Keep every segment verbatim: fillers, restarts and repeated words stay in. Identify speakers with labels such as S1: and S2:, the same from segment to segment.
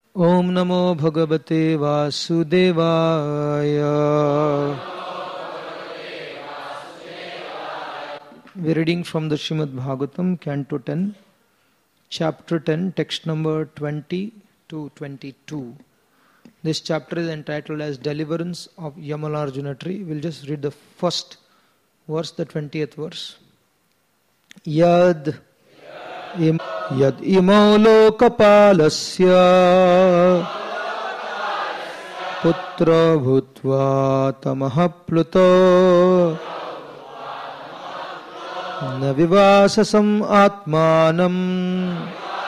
S1: Om Namo Bhagavate Vasudevaya. We are reading from the Srimad Bhagavatam, Canto ten, Chapter ten, text number twenty to twenty-two. This chapter is entitled as Deliverance of Yamalarjuna Tree. We'll just read the first verse, the twentieth verse. Yad im, Yad imau lokapalasya putra bhutva tamaha pluto na vivasasam atmanam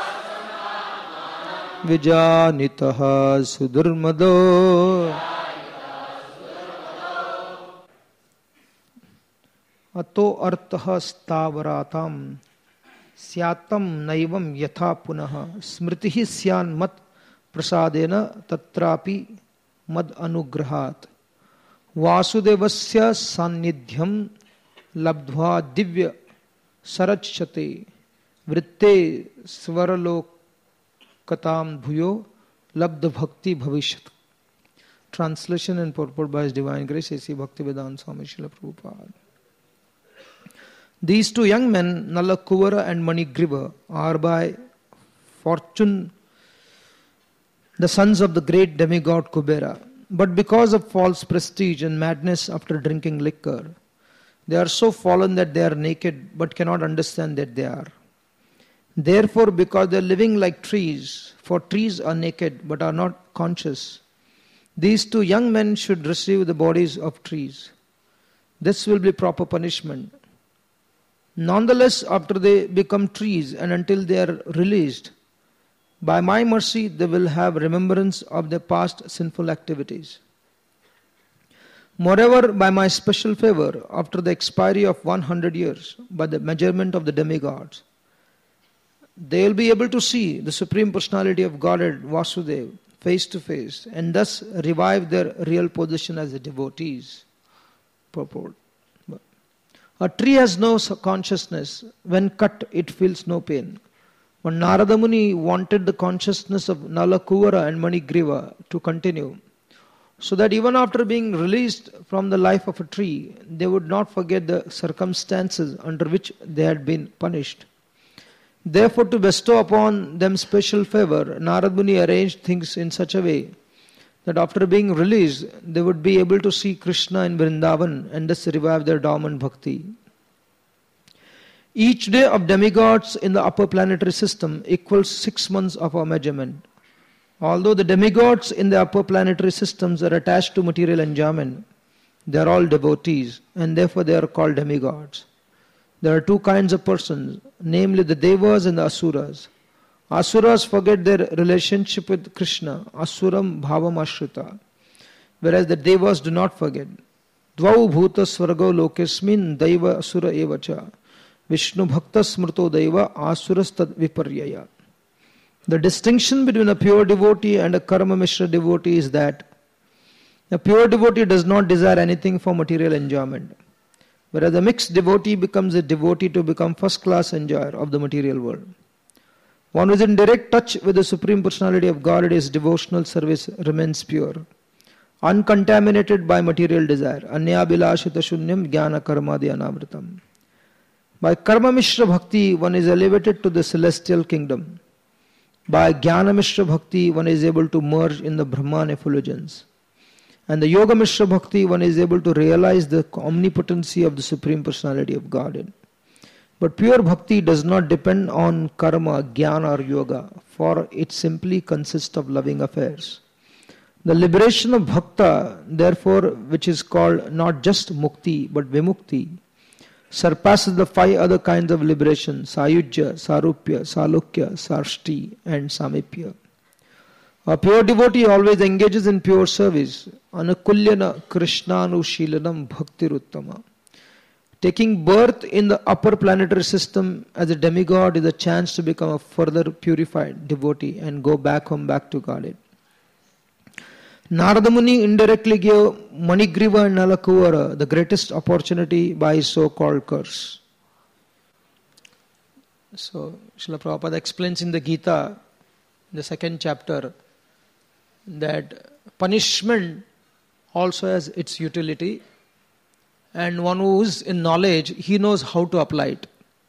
S1: vijanitaha sudurmado ato artaha stavaratam syatam naivam yatha punaha smritihi syan mat prasadena tatrapi mad anugrahat vasudevasya sannidhyam labdhva divya sarachate vritte svaralokatam bhuyo labdha bhakti bhavishyat. Translation and purport by His Divine Grace A C Bhaktivedanta Swami Srila Prabhupada. These two young men, Nalakuvara and Manigriva, are by fortune the sons of the great demigod Kubera. But because of false prestige and madness after drinking liquor, they are so fallen that they are naked but cannot understand that they are. Therefore, because they are living like trees, for trees are naked but are not conscious, these two young men should receive the bodies of trees. This will be proper punishment. Nonetheless, after they become trees and until they are released, by my mercy they will have remembrance of their past sinful activities. Moreover, by my special favor, after the expiry of one hundred years, by the measurement of the demigods, they will be able to see the Supreme Personality of Godhead, Vasudeva, face to face, and thus revive their real position as the devotees. Purport. A tree has no consciousness. When cut, it feels no pain. But Narada Muni wanted the consciousness of Nalakuvara and Manigriva to continue, so that even after being released from the life of a tree, they would not forget the circumstances under which they had been punished. Therefore, to bestow upon them special favor, Narada Muni arranged things in such a way that after being released, they would be able to see Krishna in Vrindavan and thus revive their dormant bhakti. Each day of demigods in the upper planetary system equals six months of our measurement. Although the demigods in the upper planetary systems are attached to material enjoyment, they are all devotees and therefore they are called demigods. There are two kinds of persons, namely the Devas and the Asuras. Asuras forget their relationship with Krishna, Asuram Bhavam Ashrita, whereas the Devas do not forget. Dvau Bhuta Swargo Lokesmin Daiva Asura Evacha Vishnu Bhakta Smrto Daiva Asuras Tad Viparyaya. The distinction between a pure devotee and a Karma Mishra devotee is that a pure devotee does not desire anything for material enjoyment, whereas a mixed devotee becomes a devotee to become first class enjoyer of the material world. One who is in direct touch with the Supreme Personality of God, his devotional service remains pure, uncontaminated by material desire. Anya bilashita shunyam jnana karmadi anavritam. By Karma Mishra Bhakti, one is elevated to the celestial kingdom. By Jnana Mishra Bhakti, one is able to merge in the Brahman effulgence. And the Yoga Mishra Bhakti, one is able to realize the omnipotency of the Supreme Personality of Godhead. But pure bhakti does not depend on karma, jnana or yoga, for it simply consists of loving affairs. The liberation of bhakta, therefore, which is called not just mukti but vimukti, surpasses the five other kinds of liberation: sayujya, sarupya, salukya, sarshti and samipya. A pure devotee always engages in pure service. Anukulyana krishnanu shilanam bhaktiruttama. Taking birth in the upper planetary system as a demigod is a chance to become a further purified devotee and go back home, back to Godhead. Narada Muni indirectly gave Manigriva and Nalakuvara the greatest opportunity by his so-called curse. So, Srila Prabhupada explains in the Gita, in the second chapter, that punishment also has its utility, and one who is in knowledge, he knows how to apply it.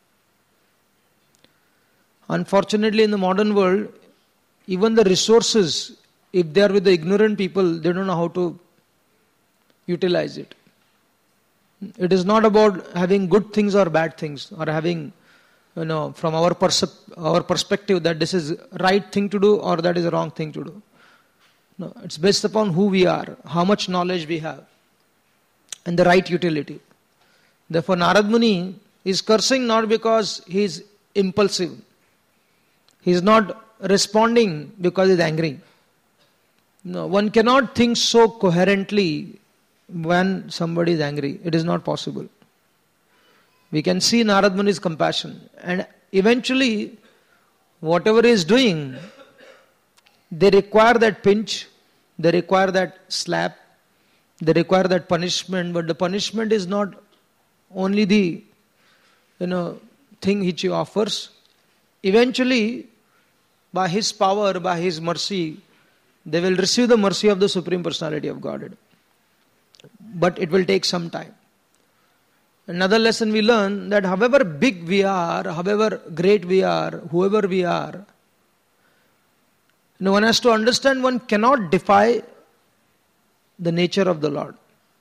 S1: Unfortunately, in the modern world, even the resources, if they are with the ignorant people, they don't know how to utilize it. It is not about having good things or bad things, or having, you know, from our percep- our perspective that this is right thing to do or that is the wrong thing to do. No, it's based upon who we are, how much knowledge we have, and the right utility. Therefore, Narad Muni is cursing not because he is impulsive. He is not responding because he is angry. No, one cannot think so coherently when somebody is angry. It is not possible. We can see Narad Muni's compassion, and eventually whatever he is doing, they require that pinch, they require that slap, they require that punishment, but the punishment is not only the, you know, thing which he offers. Eventually, by his power, by his mercy, they will receive the mercy of the Supreme Personality of Godhead. But it will take some time. Another lesson we learn, that however big we are, however great we are, whoever we are, you know, one has to understand one cannot defy the nature of the Lord.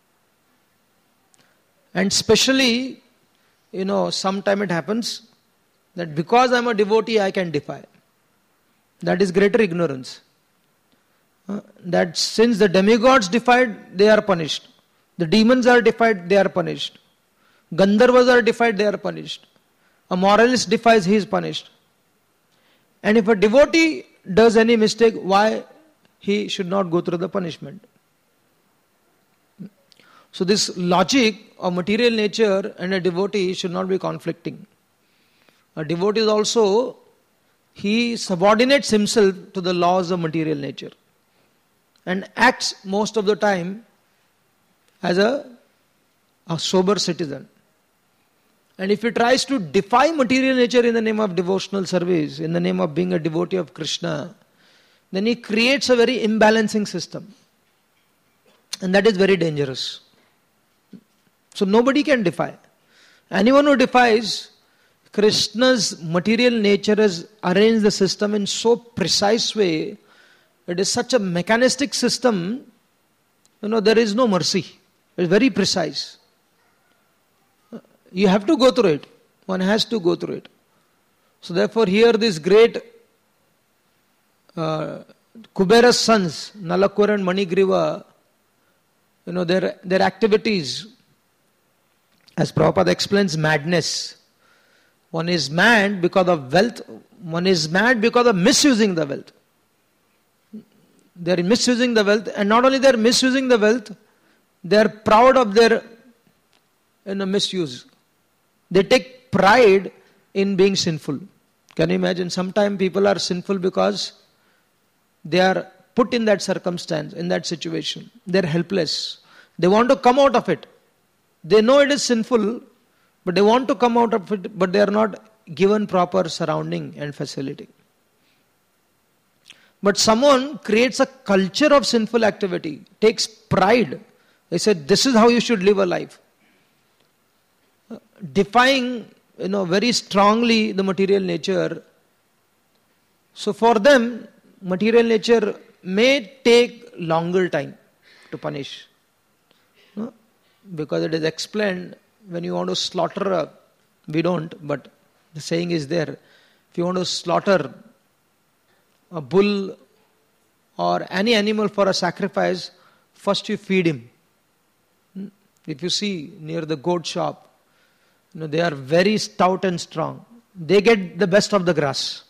S1: And especially, you know, sometime it happens that because I am a devotee, I can defy. That is greater ignorance. Uh, that since the demigods defied, they are punished. The demons are defied, they are punished. Gandharvas are defied, they are punished. A moralist defies, he is punished. And if a devotee does any mistake, why he should not go through the punishment? So this logic of material nature and a devotee should not be conflicting. A devotee is also, he subordinates himself to the laws of material nature and acts most of the time as a, a sober citizen. And if he tries to defy material nature in the name of devotional service, in the name of being a devotee of Krishna, then he creates a very imbalancing system. And that is very dangerous. So nobody can defy. Anyone who defies, Krishna's material nature has arranged the system in so precise way, it is such a mechanistic system, you know, there is no mercy. It is very precise. You have to go through it. One has to go through it. So therefore here this great uh, Kubera's sons, Nalakur and Manigriva, you know, their, their activities, as Prabhupada explains, madness. One is mad because of wealth, one is mad because of misusing the wealth. They are misusing the wealth, and not only they are misusing the wealth, they are proud of their, you know, misuse. They take pride in being sinful. Can you imagine? Sometimes people are sinful because they are put in that circumstance, in that situation. They are helpless. They want to come out of it. They know it is sinful, but they want to come out of it, but they are not given proper surrounding and facility. But someone creates a culture of sinful activity, takes pride. They said, this is how you should live a life. Defying, you know, very strongly the material nature. So for them, material nature may take longer time to punish. No? Because it is explained, when you want to slaughter a, we don't, but the saying is there, if you want to slaughter a bull or any animal for a sacrifice, first you feed him. If you see near the goat shop, you know, they are very stout and strong. They get the best of the grass.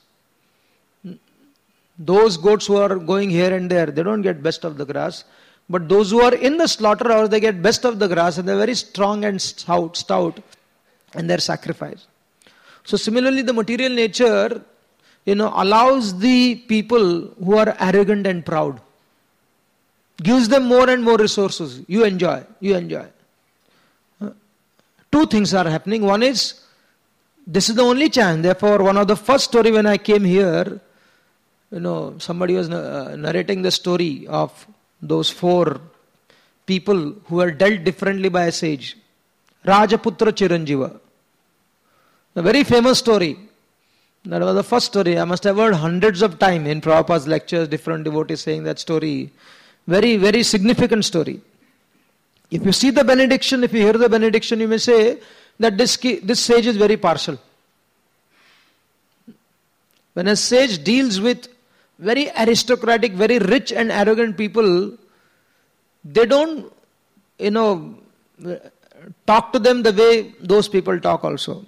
S1: Those goats who are going here and there, they don't get best of the grass. But those who are in the slaughterhouse, they get best of the grass, and they're very strong and stout, stout, and they're sacrificed. So similarly, the material nature, you know, allows the people who are arrogant and proud, gives them more and more resources. You enjoy, you enjoy. Two things are happening. One is, this is the only chance. Therefore, one of the first story when I came here, you know, somebody was uh, narrating the story of those four people who were dealt differently by a sage. Rajaputra Chiranjiva. A very famous story. That was the first story. I must have heard hundreds of times in Prabhupada's lectures, different devotees saying that story. Very, very significant story. If you see the benediction, if you hear the benediction, you may say that this, this sage is very partial. When a sage deals with very aristocratic, very rich and arrogant people, they don't, you know, talk to them the way those people talk also.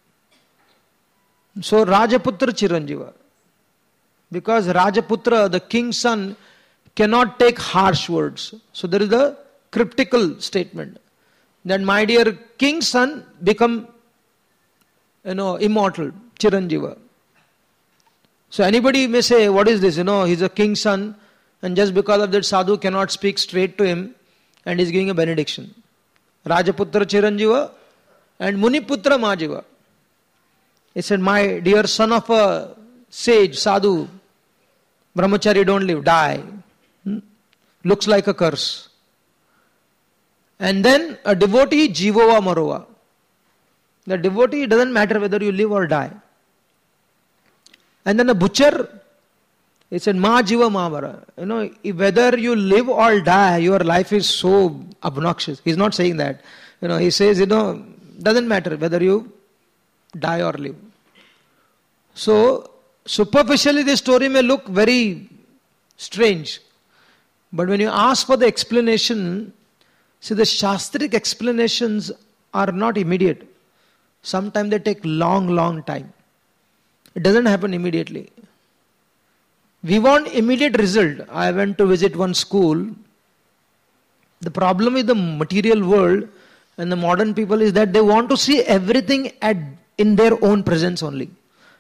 S1: So Rajaputra Chiranjiva. Because Rajaputra, the king's son, cannot take harsh words. So there is a cryptical statement that my dear king's son become, you know, immortal, Chiranjiva. So anybody may say, what is this? You know, he's a king's son, and just because of that sadhu cannot speak straight to him, and he's giving a benediction. Rajaputra Chiranjiva and Muniputra Majiva. He said, my dear son of a sage, sadhu, brahmachari, don't live, die. Hmm? Looks like a curse. And then a devotee, Jivova Marova. The devotee, it doesn't matter whether you live or die. And then a butcher, he said, Ma Jiva Mahavara. You know, whether you live or die, your life is so obnoxious. He's not saying that. You know, he says, you know, doesn't matter whether you die or live. So, superficially this story may look very strange. But when you ask for the explanation, see, the Shastric explanations are not immediate. Sometimes they take long, long time. It doesn't happen immediately. We want immediate result. I went to visit one school. The problem with the material world and the modern people is that they want to see everything at in their own presence only.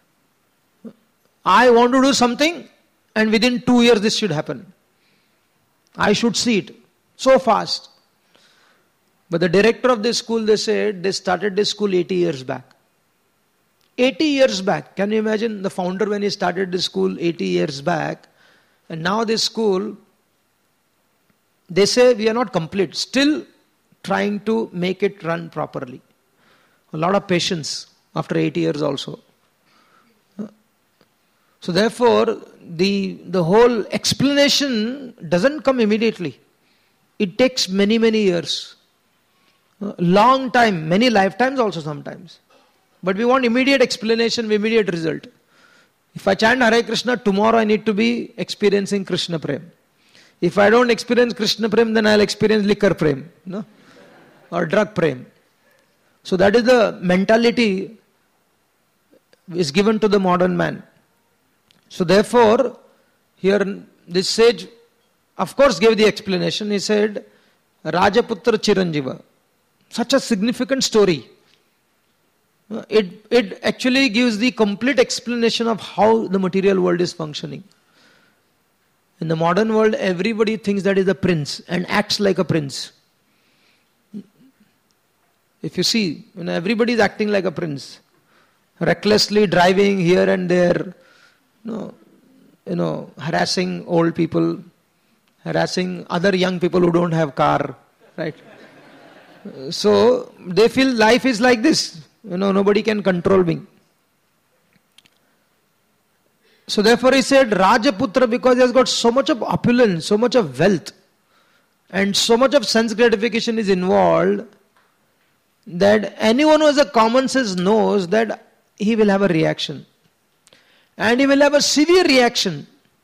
S1: I want to do something and within two years this should happen. I should see it so fast. But the director of this school, they said, they started this school eighty years back. eighty years back. Can you imagine the founder when he started this school eighty years back? And now this school, they say we are not complete. Still trying to make it run properly. A lot of patience after eighty years also. So therefore, the, the whole explanation doesn't come immediately. It takes many, many years. Long time, many lifetimes also sometimes. But we want immediate explanation, immediate result. If I chant Hare Krishna, tomorrow I need to be experiencing Krishna Prem. If I don't experience Krishna Prem, then I'll experience liquor Prem, no? Or drug Prem. So that is the mentality is given to the modern man. So therefore, here this sage, of course, gave the explanation. He said, Rajaputra Chiranjiva. Such a significant story. It, it actually gives the complete explanation of how the material world is functioning. In the modern world, everybody thinks that is a prince and acts like a prince. If you see, you know, everybody is acting like a prince. Recklessly driving here and there, you know, you know, harassing old people, harassing other young people who don't have car, right? So they feel life is like this. You know, nobody can control me. So therefore he said Rajaputra, because he has got so much of opulence, so much of wealth, and so much of sense gratification is involved, that anyone who has a common sense knows that he will have a reaction. And he will have a severe reaction.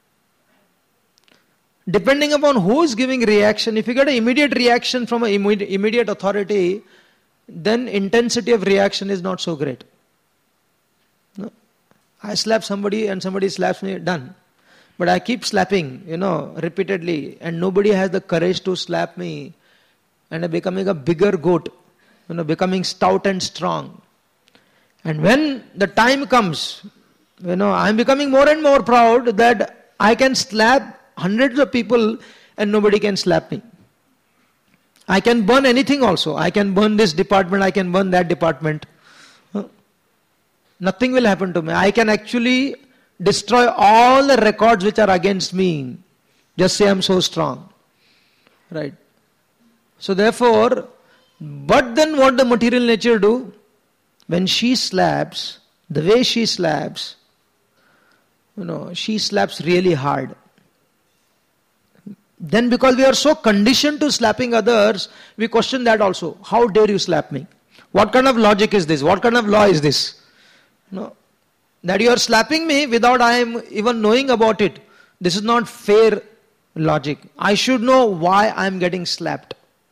S1: Depending upon who is giving reaction, if you get an immediate reaction from an immediate authority, then intensity of reaction is not so great. No? I slap somebody and somebody slaps me, done. But I keep slapping, you know, repeatedly, and nobody has the courage to slap me, and I'm becoming a bigger goat, you know, becoming stout and strong. And when the time comes, you know, I'm becoming more and more proud that I can slap hundreds of people and nobody can slap me. I can burn anything also. I can burn this department, I can burn that department. Huh? Nothing will happen to me. I can actually destroy all the records which are against me. Just say I'm so strong. Right. So therefore, but then what the material nature do? When she slaps, the way she slaps, you know, she slaps really hard. Then because we are so conditioned to slapping others, we question that also. How dare you slap me? What kind of logic is this? What kind of law is this? No. That you are slapping me without I am even knowing about it. This is not fair logic. I should know why I am getting slapped.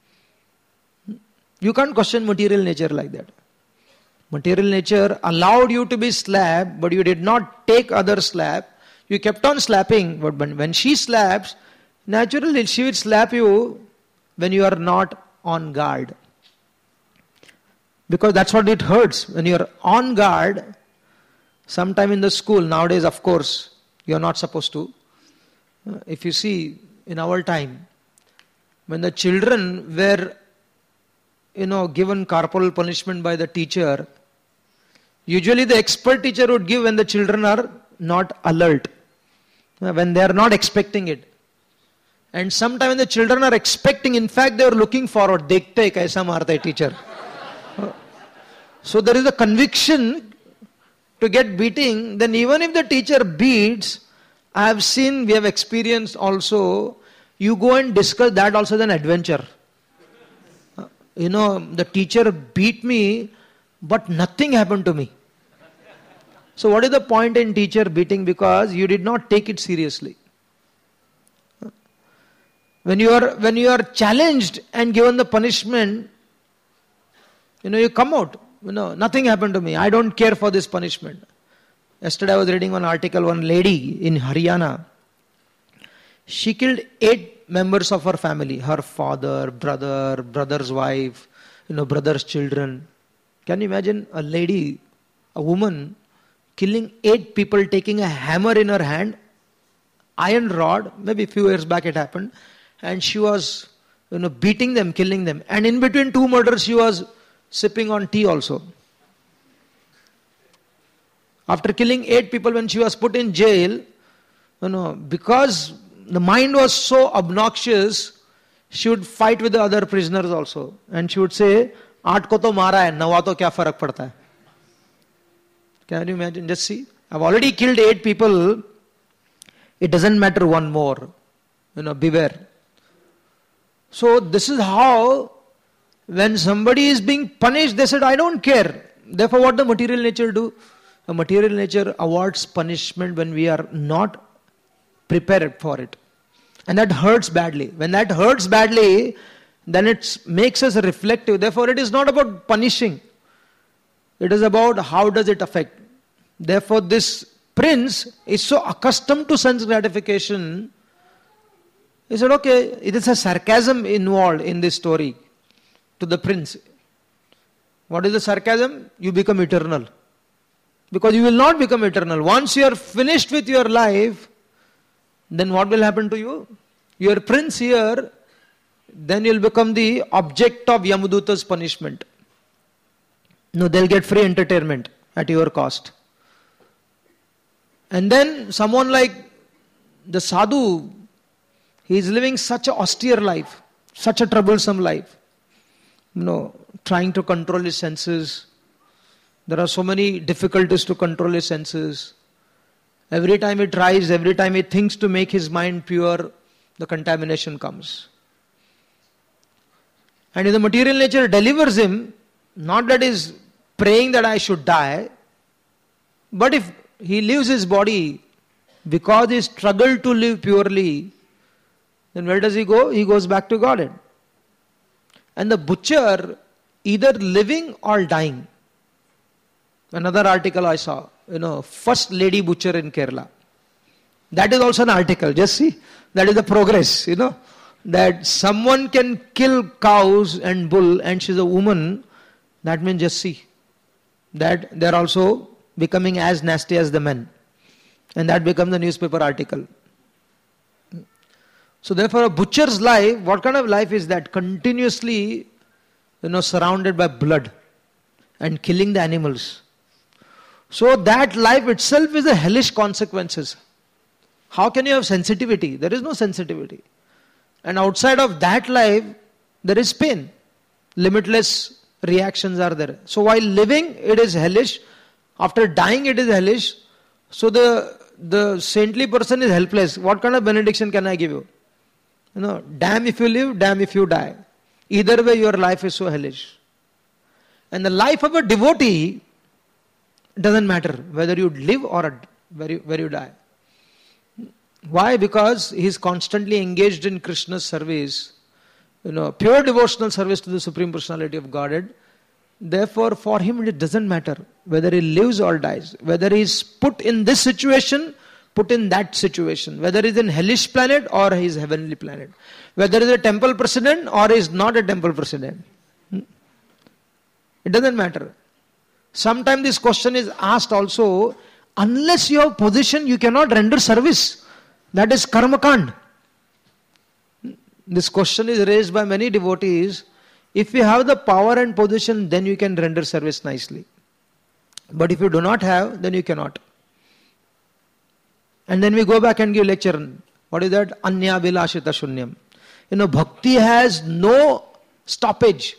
S1: You can't question material nature like that. Material nature allowed you to be slapped, but you did not take other slap. You kept on slapping, but when she slaps, naturally she will slap you when you are not on guard. Because that's what it hurts. When you are on guard, sometime in the school, nowadays of course, you are not supposed to. If you see, in our time, when the children were, you know, given corporal punishment by the teacher, usually the expert teacher would give when the children are not alert, when they are not expecting it. And sometimes when the children are expecting, in fact they are looking forward, dekhte hai kaisa marta hai teacher. So there is a conviction to get beating. Then even if the teacher beats, I have seen, we have experienced also, you go and discuss that also as an adventure. You know, the teacher beat me, but nothing happened to me. So what is the point in teacher beating? Because you did not take it seriously. When you are, when you are challenged and given the punishment, you know, you come out. You know, nothing happened to me. I don't care for this punishment. Yesterday I was reading one article, one lady in Haryana. She killed eight members of her family. Her father, brother, brother's wife, you know, brother's children. Can you imagine a lady, a woman, killing eight people, taking a hammer in her hand, iron rod, maybe a few years back it happened, and she was, you know, beating them, killing them. And in between two murders, she was sipping on tea also. After killing eight people, when she was put in jail, you know, because the mind was so obnoxious, she would fight with the other prisoners also. And she would say, Aat ko to mara hai, nawa to kya farak padta hai. Can you imagine? Just see. I've already killed eight people. It doesn't matter one more. You know, beware. So this is how, when somebody is being punished, they said, I don't care. Therefore, what the material nature do? The material nature awards punishment when we are not prepared for it. And that hurts badly. When that hurts badly, then it makes us reflective. Therefore, it is not about punishing. It is about how does it affect. Therefore, this prince is so accustomed to sense gratification. He said, okay, it is a sarcasm involved in this story to the prince. What is the sarcasm? You become eternal. Because you will not become eternal. Once you are finished with your life, then what will happen to you? You are prince here, then you will become the object of Yamaduta's punishment. No, they'll get free entertainment at your cost. And then someone like the sadhu, he is living such an austere life, such a troublesome life. You know, trying to control his senses. There are so many difficulties to control his senses. Every time he tries, every time he thinks to make his mind pure, the contamination comes. And if the material nature delivers him, not that he is praying that I should die, but if he leaves his body because he struggled to live purely, then where does he go? He goes back to Godhead. And the butcher, either living or dying. Another article I saw, you know, first lady butcher in Kerala. That is also an article, just see. That is the progress, you know. That someone can kill cows and bull and she's a woman. That means just see. That they're also becoming as nasty as the men. And that becomes the newspaper article. So therefore a butcher's life, what kind of life is that? Continuously, you know, surrounded by blood and killing the animals. So that life itself is a hellish consequences. How can you have sensitivity? There is no sensitivity. And outside of that life, there is pain. Limitless reactions are there. So while living, it is hellish. After dying, it is hellish. So the, the saintly person is helpless. What kind of benediction can I give you? You know, damn if you live, damn if you die. Either way, your life is so hellish. And the life of a devotee doesn't matter whether you live or where you, where you die. Why? Because he is constantly engaged in Krishna's service, you know, pure devotional service to the Supreme Personality of Godhead. Therefore, for him it doesn't matter whether he lives or dies, whether he is put in this situation, put in that situation, whether he is in hellish planet or he is heavenly planet, whether he is a temple president or he is not a temple president. It doesn't matter. Sometimes this question is asked also, unless you have position, you cannot render service. That is karma kand. This question is raised by many devotees. If you have the power and position, then you can render service nicely. But if you do not have, then you cannot. And then we go back and give lecture. What is that? Anya vilashita shunyam. You know, bhakti has no stoppage.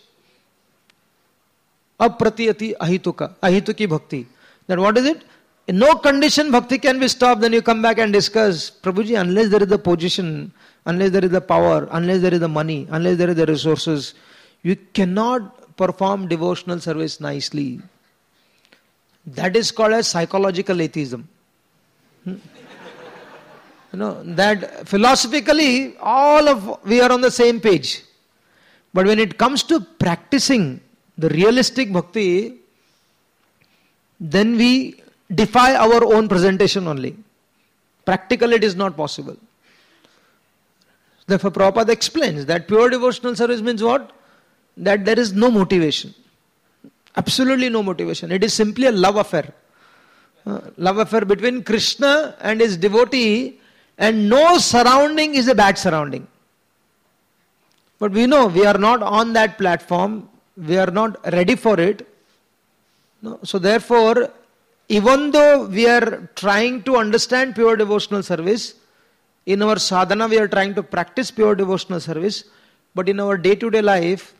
S1: Apratiyati ahituka. Ahituki bhakti. Then what is it? In no condition bhakti can be stopped. Then you come back and discuss, Prabhuji, unless there is the position, unless there is the power, unless there is the money, unless there is the resources, you cannot perform devotional service nicely. That is called as psychological atheism. Hmm? You know, that philosophically all of we are on the same page. But when it comes to practicing the realistic bhakti, then we defy our own presentation only. Practically it is not possible. Therefore Prabhupada explains that pure devotional service means what? That there is no motivation. Absolutely no motivation. It is simply a love affair. Uh, love affair between Krishna and his devotee, and no surrounding is a bad surrounding. But we know we are not on that platform. We are not ready for it. No? So therefore, even though we are trying to understand pure devotional service, in our sadhana we are trying to practice pure devotional service, but in our day-to-day life,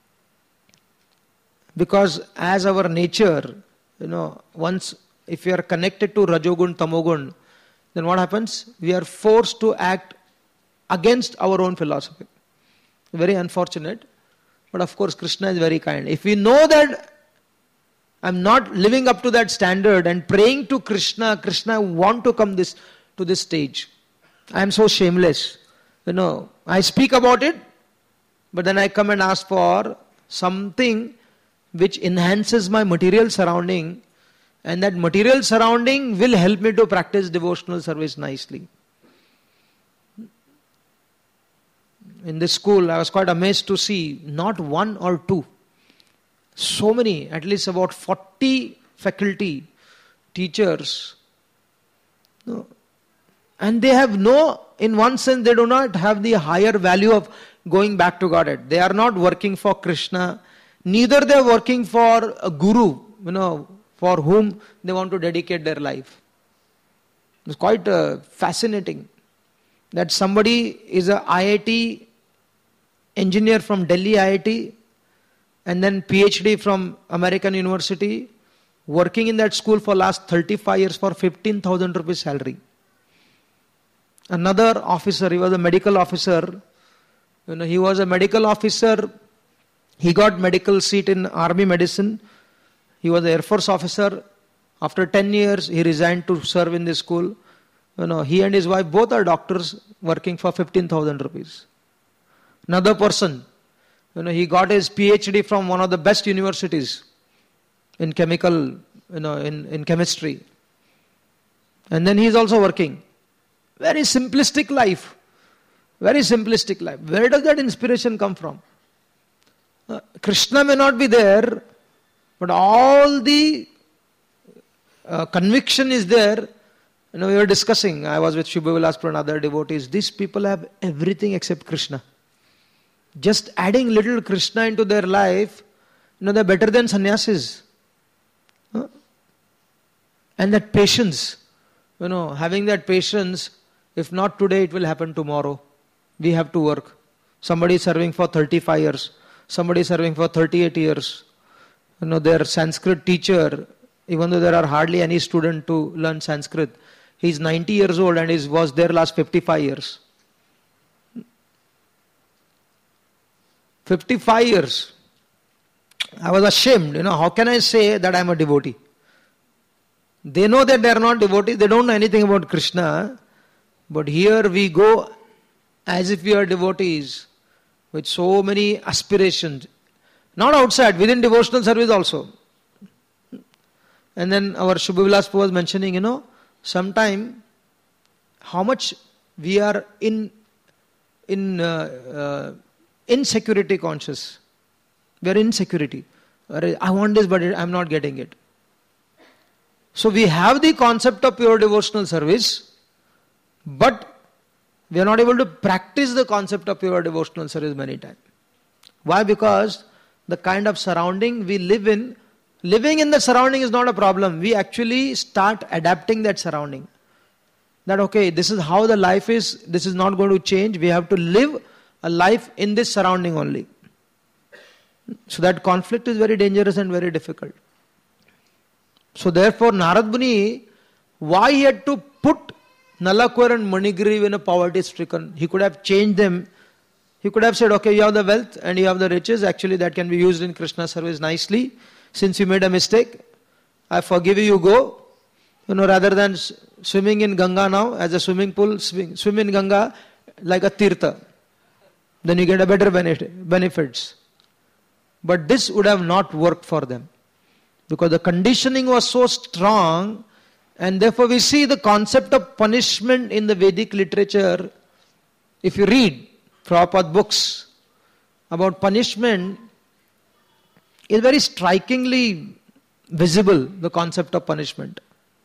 S1: because as our nature, you know, once if we are connected to Rajogun, Tamogun, then what happens? We are forced to act against our own philosophy. Very unfortunate. But of course Krishna is very kind. If we know that I'm not living up to that standard and praying to Krishna, Krishna, I want to come this to this stage. I am so shameless. You know, I speak about it, but then I come and ask for something which enhances my material surrounding, and that material surrounding will help me to practice devotional service nicely. In this school, I was quite amazed to see not one or two, so many, at least about forty faculty, teachers, no, and they have no, in one sense, they do not have the higher value of going back to Godhead. They are not working for Krishna, neither they are working for a guru, you know, for whom they want to dedicate their life. It's quite uh, fascinating that somebody is a I I T engineer from Delhi I I T and then PhD from American University, working in that school for last thirty-five years for fifteen thousand rupees salary. Another officer, he was a medical officer, you know, he was a medical officer, he got medical seat in army medicine, he was an Air Force officer. After ten years, he resigned to serve in this school. You know, he and his wife both are doctors working for fifteen thousand rupees. Another person, you know, he got his PhD from one of the best universities in chemical, you know, in, in chemistry. And then he is also working. Very simplistic life. Very simplistic life. Where does that inspiration come from? Uh, Krishna may not be there, but all the uh, conviction is there. You know, we were discussing, I was with Shubha Vilaspur and other devotees, these people have everything except Krishna. Just adding little Krishna into their life, you know, they're better than sannyasis. Huh? And that patience, you know, having that patience, if not today, it will happen tomorrow. We have to work. Somebody is serving for thirty-five years. Somebody is serving for thirty-eight years. You know, their Sanskrit teacher, even though there are hardly any student to learn Sanskrit, he's ninety years old and he was there last fifty-five years. fifty-five years. I was ashamed. You know, how can I say that I am a devotee? They know that they are not devotees. They don't know anything about Krishna. But here we go as if we are devotees with so many aspirations. Not outside, within devotional service also. And then our Shubhavilas was mentioning, you know, sometime how much we are in in uh, uh, insecurity conscious. We are insecurity. I want this, but I am not getting it. So we have the concept of pure devotional service, but we are not able to practice the concept of pure devotional service many times. Why? Because the kind of surrounding we live in, living in the surrounding is not a problem. We actually start adapting that surrounding. That okay, this is how the life is, this is not going to change. We have to live a life in this surrounding only. So that conflict is very dangerous and very difficult. So therefore Narad Muni, why he had to put Nalakwar and Manigriv in a poverty stricken? He could have changed them. He could have said, okay, you have the wealth and you have the riches. Actually that can be used in Krishna service nicely. Since you made a mistake, I forgive you, you go. You know, rather than swimming in Ganga now, as a swimming pool, swim, swim in Ganga like a tirtha. Then you get a better benefit, benefits. But this would have not worked for them. Because the conditioning was so strong, and therefore we see the concept of punishment in the Vedic literature. If you read Prabhupada books about punishment, it's very strikingly visible, the concept of punishment.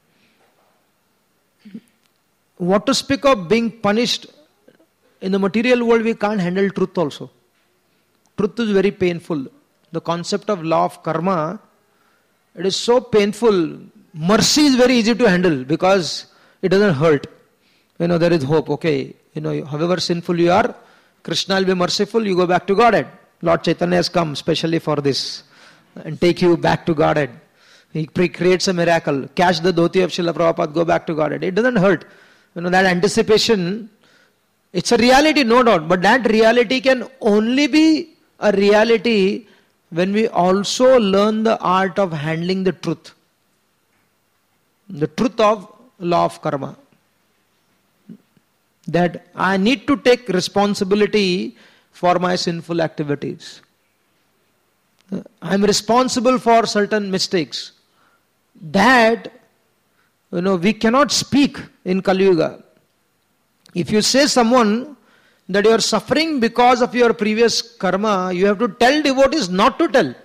S1: What to speak of being punished? In the material world, we can't handle truth also. Truth is very painful. The concept of law of karma, it is so painful. Mercy is very easy to handle because it doesn't hurt. You know, there is hope. Okay, you know, however sinful you are, Krishna will be merciful, you go back to Godhead. Lord Chaitanya has come specially for this and take you back to Godhead. He creates a miracle. Catch the dhoti of Srila Prabhupada, go back to Godhead. It doesn't hurt. You know, that anticipation, it's a reality, no doubt. But that reality can only be a reality when we also learn the art of handling the truth. The truth of law of karma. That I need to take responsibility for my sinful activities. I am responsible for certain mistakes. That, you know, we cannot speak in Kali Yuga. If you say someone that you are suffering because of your previous karma, you have to tell devotees not to tell.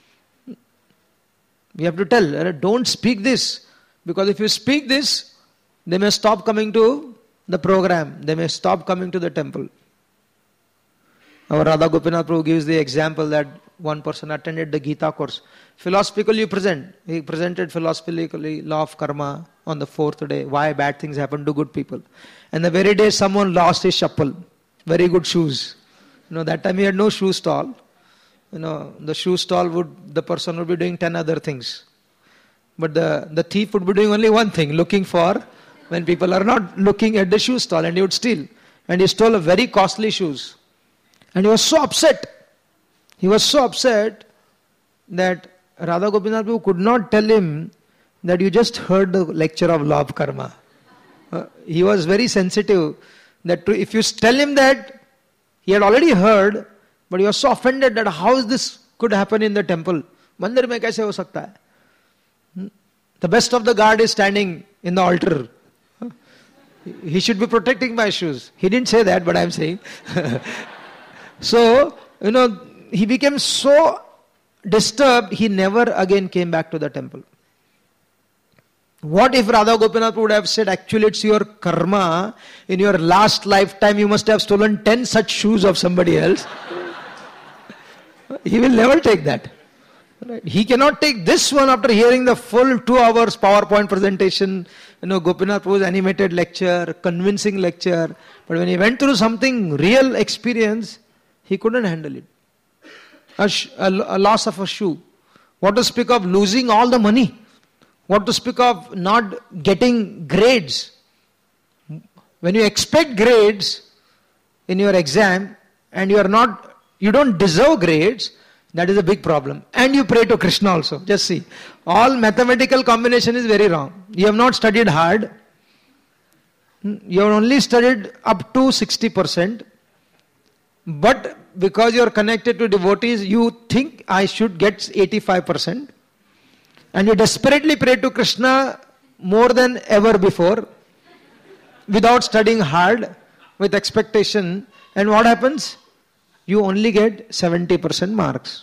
S1: You have to tell, don't speak this. Because if you speak this, they may stop coming to the program. They may stop coming to the temple. Our Radha Gopinath Prabhu gives the example that one person attended the Gita course. Philosophically you present. He presented philosophically law of karma on the fourth day. Why bad things happen to good people. And the very day someone lost his chappal. Very good shoes. You know, that time he had no shoe stall. You know, the shoe stall would, the person would be doing ten other things. But the, the thief would be doing only one thing, looking for when people are not looking at the shoe stall, and he would steal. And he stole a very costly shoes. And he was so upset. He was so upset that Radha Gopinath Prabhu could not tell him that you just heard the lecture of law of karma. Uh, he was very sensitive that to, if you tell him that he had already heard, but he was so offended that how is this could happen in the temple? Mandir mein kaise ho sakta hai? The best of the guard is standing in the altar. He should be protecting my shoes. He didn't say that, but I am saying. So, you know, he became so disturbed, he never again came back to the temple. What if Radha Gopinath would have said, actually it's your karma, in your last lifetime you must have stolen ten such shoes of somebody else. He will never take that. Right? He cannot take this one after hearing the full two hours PowerPoint presentation, you know, Gopinath Prabhu's animated lecture, convincing lecture. But when he went through something real experience, he couldn't handle it. A, sh- a, a loss of a shoe. What to speak of losing all the money? What to speak of not getting grades? When you expect grades in your exam and you are not, you don't deserve grades, that is a big problem. And you pray to Krishna also. Just see. All mathematical combination is very wrong. You have not studied hard. You have only studied up to sixty percent. But because you are connected to devotees, you think I should get eighty-five percent. And you desperately pray to Krishna more than ever before. Without studying hard, with expectation. And what happens? You only get seventy percent marks.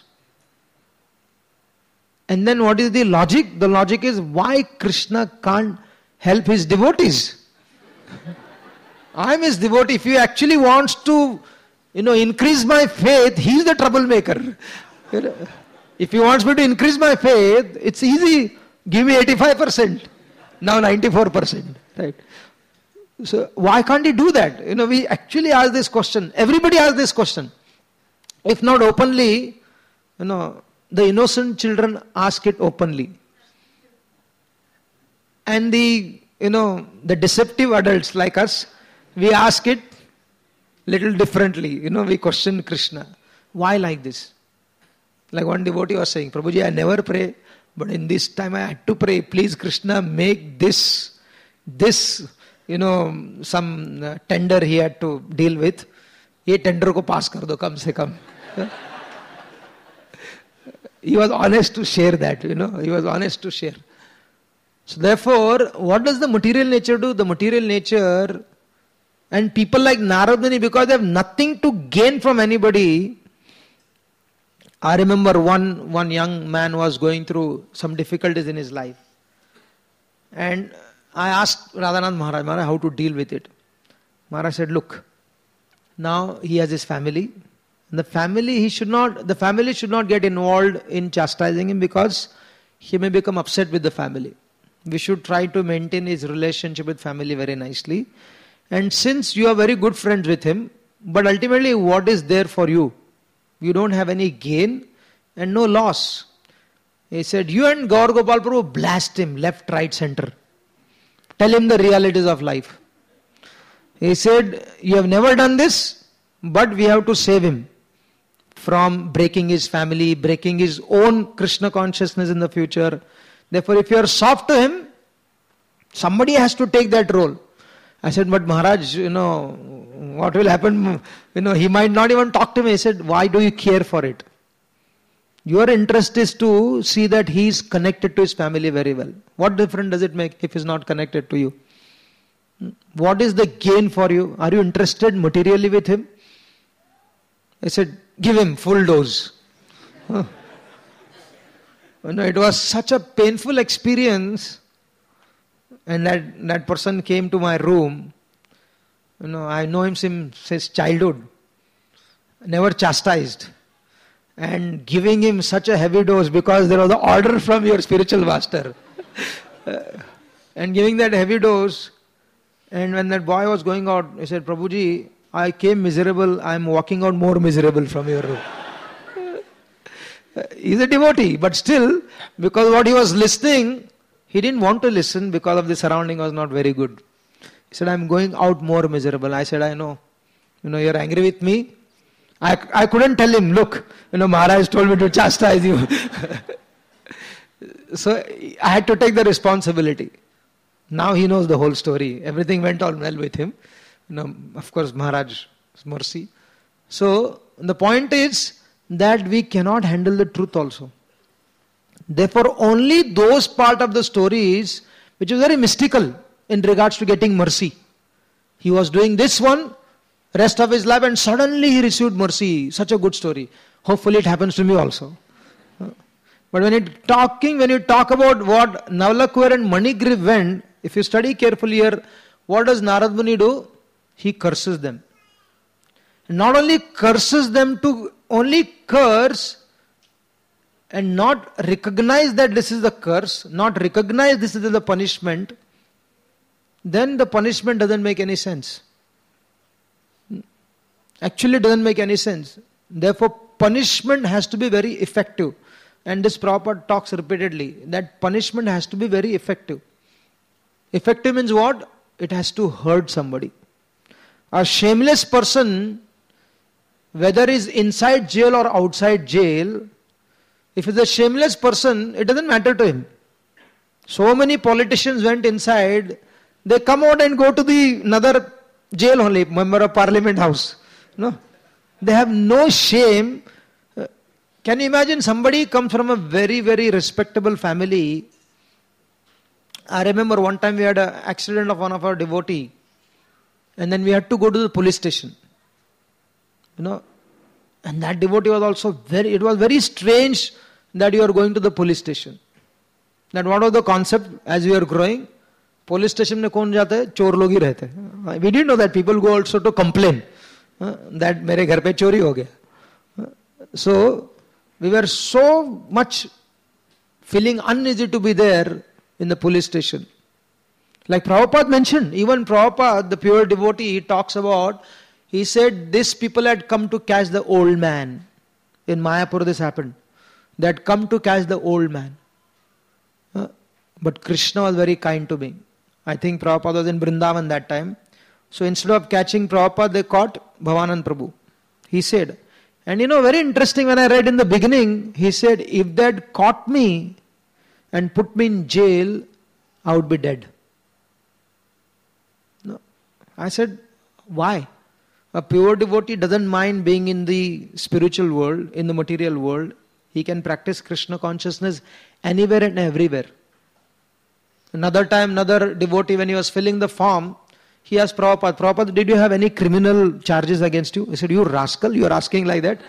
S1: And then what is the logic? The logic is why Krishna can't help his devotees. I am his devotee. If he actually wants to, you know, increase my faith, he is the troublemaker. If he wants me to increase my faith, it's easy. Give me eighty-five percent. Now ninety-four percent. Right? So why can't he do that? You know, we actually ask this question. Everybody asks this question. If not openly, you know, the innocent children ask it openly. And the, you know, the deceptive adults like us, we ask it little differently. You know, we question Krishna. Why like this? Like one devotee was saying, Prabhuji, I never pray, but in this time I had to pray. Please, Krishna, make this, this, you know, some uh, tender he had to deal with. Ye tender ko pass kar do, kam se kam. He was honest to share that, you know, he was honest to share. So therefore, what does the material nature do? The material nature, and people like Narad Muni, because they have nothing to gain from anybody. I remember one, one young man was going through some difficulties in his life. And I asked Radhanath Maharaj, Maharaj, how to deal with it. Maharaj said, look, now he has his family. The family, he should not, the family should not get involved in chastising him because he may become upset with the family. We should try to maintain his relationship with family very nicely. And since you are very good friends with him, but ultimately what is there for you? You don't have any gain and no loss. He said, you and Gaur Gopal Prabhu blast him left, right, center. Tell him the realities of life. He said, you have never done this, but we have to save him from breaking his family, breaking his own Krishna consciousness in the future. Therefore, if you are soft to him, somebody has to take that role. I said, but Maharaj, you know, what will happen? You know, he might not even talk to me. He said, why do you care for it? Your interest is to see that he is connected to his family very well. What difference does it make if he is not connected to you? What is the gain for you? Are you interested materially with him? I said, give him full dose. Huh. You know, it was such a painful experience. And that, that person came to my room. You know, I know him since his childhood. Never chastised. And giving him such a heavy dose because there was an order from your spiritual master. uh, and giving that heavy dose. And when that boy was going out, he said, Prabhuji, I came miserable. I am walking out more miserable from your room. He's a devotee, but still, because what he was listening, he didn't want to listen because of the surrounding was not very good. He said, I'm going out more miserable. I said, I know. You know, you're angry with me. I, I couldn't tell him, look, you know, Maharaj told me to chastise you. So I had to take the responsibility. Now he knows the whole story. Everything went all well with him. You know, of course, Maharaj's mercy. So the point is that we cannot handle the truth also. Therefore, only those part of the stories which is very mystical in regards to getting mercy. He was doing this one, rest of his life, and suddenly he received mercy. Such a good story. Hopefully it happens to me also. But when you talking, when you talk about what Navalakuvar and Manigriv went, if you study carefully here, what does Narad Muni do? He curses them. Not only curses them to only curse, and not recognize that this is the curse, not recognize this is the punishment, then the punishment doesn't make any sense. Actually doesn't make any sense. Therefore, punishment has to be very effective. And this Prabhupada talks repeatedly, that punishment has to be very effective. Effective means what? It has to hurt somebody. A shameless person, whether is inside jail or outside jail, if he's a shameless person, it doesn't matter to him. So many politicians went inside, they come out and go to the another jail only, member of parliament house. No, they have no shame. Can you imagine somebody comes from a very, very respectable family? I remember one time we had an accident of one of our devotee, and then we had to go to the police station. You know, and that devotee was also very, it was very strange that you are going to the police station. That what was the concept as we are growing? Police station mein kaun jata hai? Chor log hi rehte hai. We didn't know that people go also to complain uh, that mere ghar pe chori ho gaya. Uh, so, we were so much feeling uneasy to be there in the police station. Like Prabhupada mentioned, even Prabhupada, the pure devotee, he talks about, he said, these people had come to catch the old man. In Mayapur this happened. They had come to catch the old man. Uh, but Krishna was very kind to me. I think Prabhupada was in Vrindavan that time. So instead of catching Prabhupada, they caught Bhavanand Prabhu. He said, and you know, very interesting, when I read in the beginning, he said, if they had caught me and put me in jail, I would be dead. No. I said, why? A pure devotee doesn't mind being in the spiritual world, in the material world. He can practice Krishna consciousness anywhere and everywhere. Another time, another devotee, when he was filling the form, he asked Prabhupada, Prabhupada, did you have any criminal charges against you? He said, you rascal, you are asking like that?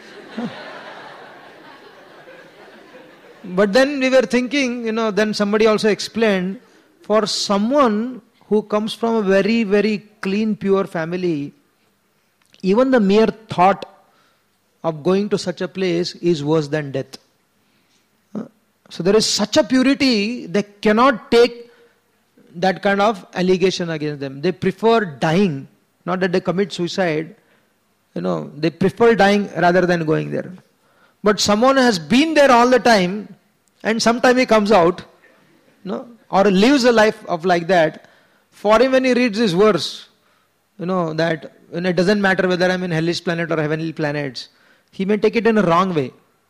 S1: But then we were thinking, you know, then somebody also explained, for someone who comes from a very, very clean, pure family, even the mere thought of going to such a place is worse than death. So there is such a purity, they cannot take that kind of allegation against them. They prefer dying, not that they commit suicide. You know, they prefer dying rather than going there. But someone has been there all the time, and sometime he comes out, you know, or lives a life of like that. For him, when he reads this verse, you know, that you know, it doesn't matter whether I'm in hellish planet or heavenly planets, he may take it in a wrong way.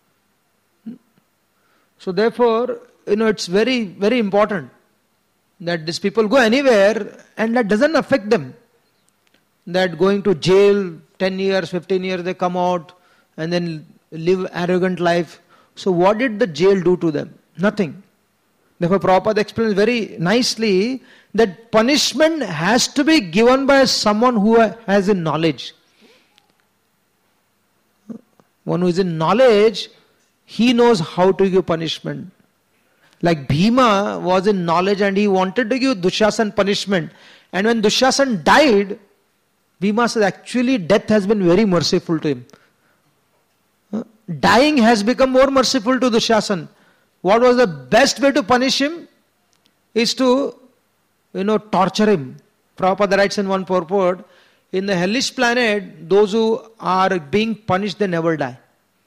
S1: So therefore, you know, it's very, very important that these people go anywhere and that doesn't affect them. That going to jail ten years, fifteen years, they come out and then live arrogant life. So what did the jail do to them? Nothing. Therefore Prabhupada explains very nicely that punishment has to be given by someone who has in knowledge. One who is in knowledge, he knows how to give punishment. Like Bhima was in knowledge and he wanted to give Dushasan punishment. And when Dushasan died, Bhima said actually death has been very merciful to him. Dying has become more merciful to Dushasan. What was the best way to punish him? Is to, you know, torture him. Prabhupada writes in one purport, in the hellish planet, those who are being punished, they never die.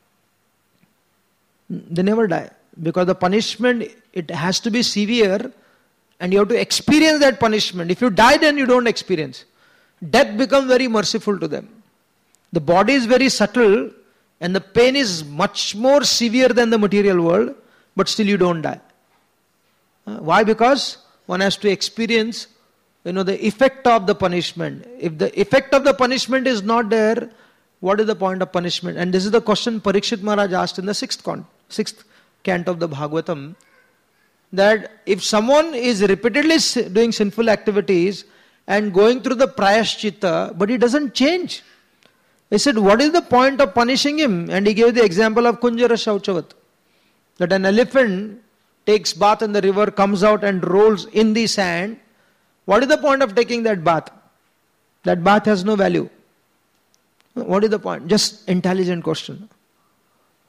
S1: They never die. Because the punishment, it has to be severe and you have to experience that punishment. If you die, then you don't experience. Death becomes very merciful to them. The body is very subtle and the pain is much more severe than the material world, but still you don't die. Why? Because one has to experience, you know, the effect of the punishment. If the effect of the punishment is not there, what is the point of punishment? And this is the question Parikshit Maharaj asked in the sixth, con- sixth cant of the Bhagavatam, that if someone is repeatedly doing sinful activities and going through the prayashchitta, but he doesn't change. He said, what is the point of punishing him? And he gave the example of Kunjara Shauchavat. That an elephant takes bath in the river, comes out and rolls in the sand. What is the point of taking that bath? That bath has no value. What is the point? Just intelligent question.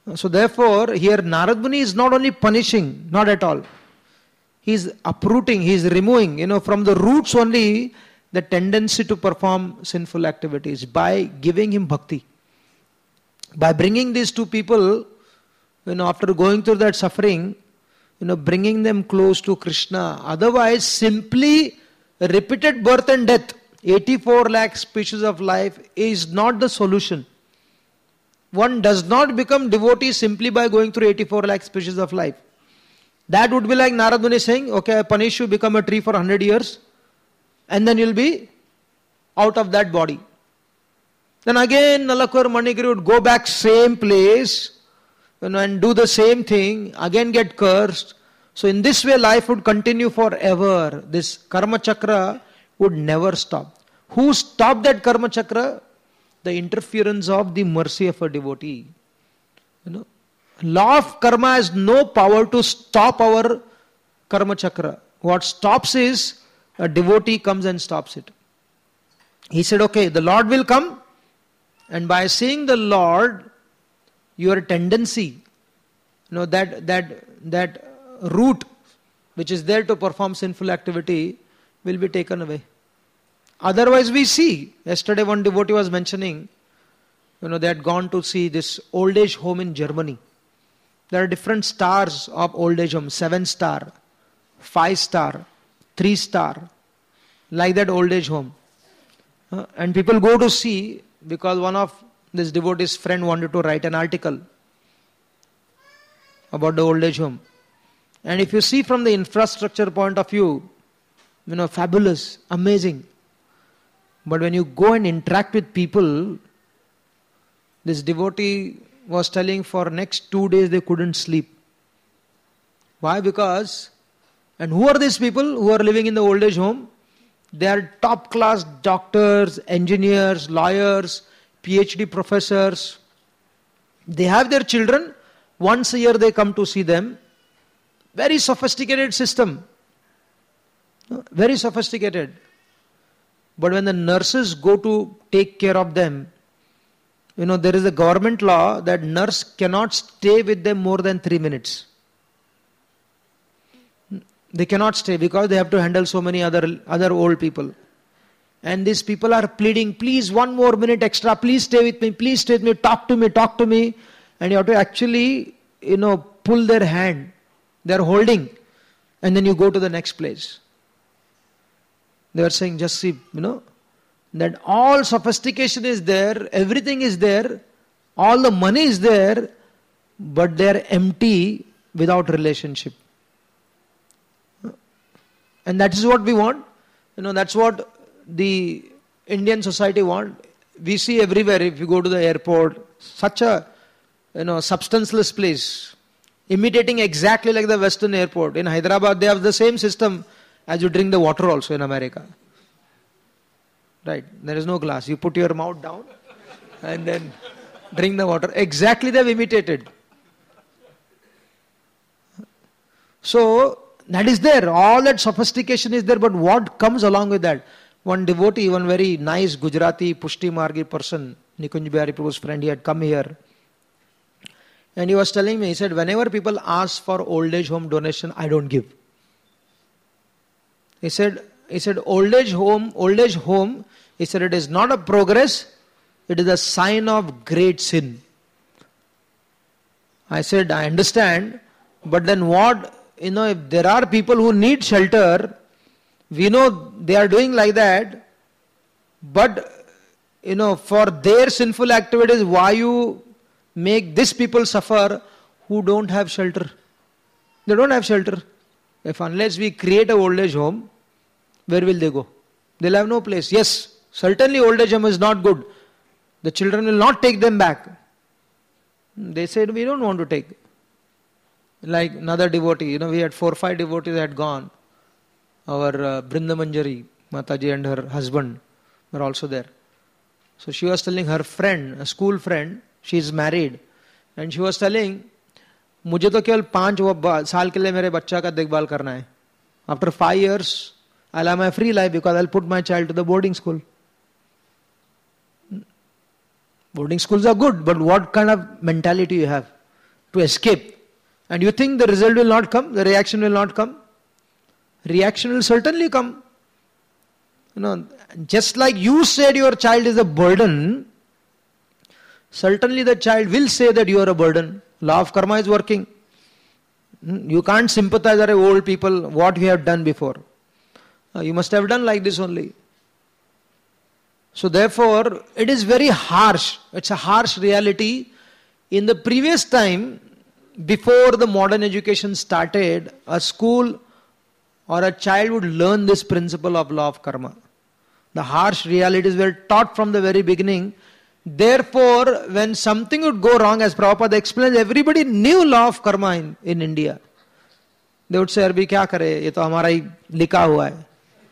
S1: So therefore, here Narad Muni is not only punishing, not at all. He is uprooting, he is removing, you know, from the roots only the tendency to perform sinful activities by giving him bhakti. By bringing these two people, you know, after going through that suffering, you know, bringing them close to Krishna. Otherwise, simply repeated birth and death, eighty-four lakh species of life is not the solution. One does not become devotee simply by going through eighty-four lakh species of life. That would be like Narad Muni saying, okay, I punish you, become a tree for one hundred years, and then you'll be out of that body. Then again, Nalakur Manigiri would go back same place, you know, and do the same thing, again get cursed. So in this way, life would continue forever. This karma chakra would never stop. Who stopped that karma chakra? The interference of the mercy of a devotee. You know, law of karma has no power to stop our karma chakra. What stops is a devotee comes and stops it. He said, okay, the Lord will come, and by seeing the Lord, your tendency, you know, that that that root which is there to perform sinful activity will be taken away. Otherwise, we see, yesterday one devotee was mentioning, you know, they had gone to see this old age home in Germany. There are different stars of old age home, seven star, five star, three star, like that old age home. Uh, and people go to see because one of this devotee's friend wanted to write an article about the old age home. And if you see from the infrastructure point of view, you know, fabulous, amazing. But when you go and interact with people, this devotee was telling for next two days they couldn't sleep. Why? Because, and who are these people who are living in the old age home? They are top class doctors, engineers, lawyers, PhD professors. They have their children. Once a year they come to see them. Very sophisticated system. Very sophisticated. But when the nurses go to take care of them, you know, there is a government law that nurse cannot stay with them more than three minutes. They cannot stay because they have to handle so many other, other old people. And these people are pleading, please one more minute extra, please stay with me, please stay with me, talk to me, talk to me. And you have to actually, you know, pull their hand. They are holding. And then you go to the next place. They are saying, just see, you know, that all sophistication is there, everything is there, all the money is there, but they are empty without relationship. And that is what we want. You know, that's what the Indian society want. We see everywhere, if you go to the airport, such a, you know, substanceless place, imitating exactly like the Western airport. In Hyderabad, they have the same system as you drink the water also in America. Right, there is no glass. You put your mouth down and then drink the water. Exactly they have imitated. So, that is there. All that sophistication is there, but what comes along with that? One devotee, one very nice Gujarati Pushti Margi person, Nikunj Bihari Prabhu's friend, he had come here. And he was telling me, he said, whenever people ask for old age home donation, I don't give. He said, he said, old age home, old age home, he said, it is not a progress, it is a sign of great sin. I said, I understand, but then what, you know, if there are people who need shelter, we know they are doing like that, but, you know, for their sinful activities, why you make these people suffer who don't have shelter? They don't have shelter. If unless we create a old age home, where will they go? They'll have no place. Yes, certainly old age home is not good. The children will not take them back. They said, we don't want to take. Like another devotee, you know, we had four or five devotees that had gone. Our uh, Brinda Manjari, Mataji and her husband were also there. So she was telling her friend, a school friend, she is married, and she was telling, मुझे तो केवल पांच साल के लिए मेरे बच्चा का देखभाल करना है. After five years, I'll have my free life because I'll put my child to the boarding school. Boarding schools are good, but what kind of mentality you have? to escape. And you think the result will not come, the reaction will not come? Reaction will certainly come. You know, just like you said your child is a burden, certainly the child will say that you are a burden. Law of karma is working. You can't sympathize with old people, what we have done before. You must have done like this only. So therefore, it is very harsh. It's a harsh reality. In the previous time, before the modern education started, a school or a child would learn this principle of law of karma. The harsh realities were taught from the very beginning. Therefore, when something would go wrong, as Prabhupada explains, everybody knew law of karma in, in India. They would say, Arbi kya kare? Ye to hamara hi likha hua hai.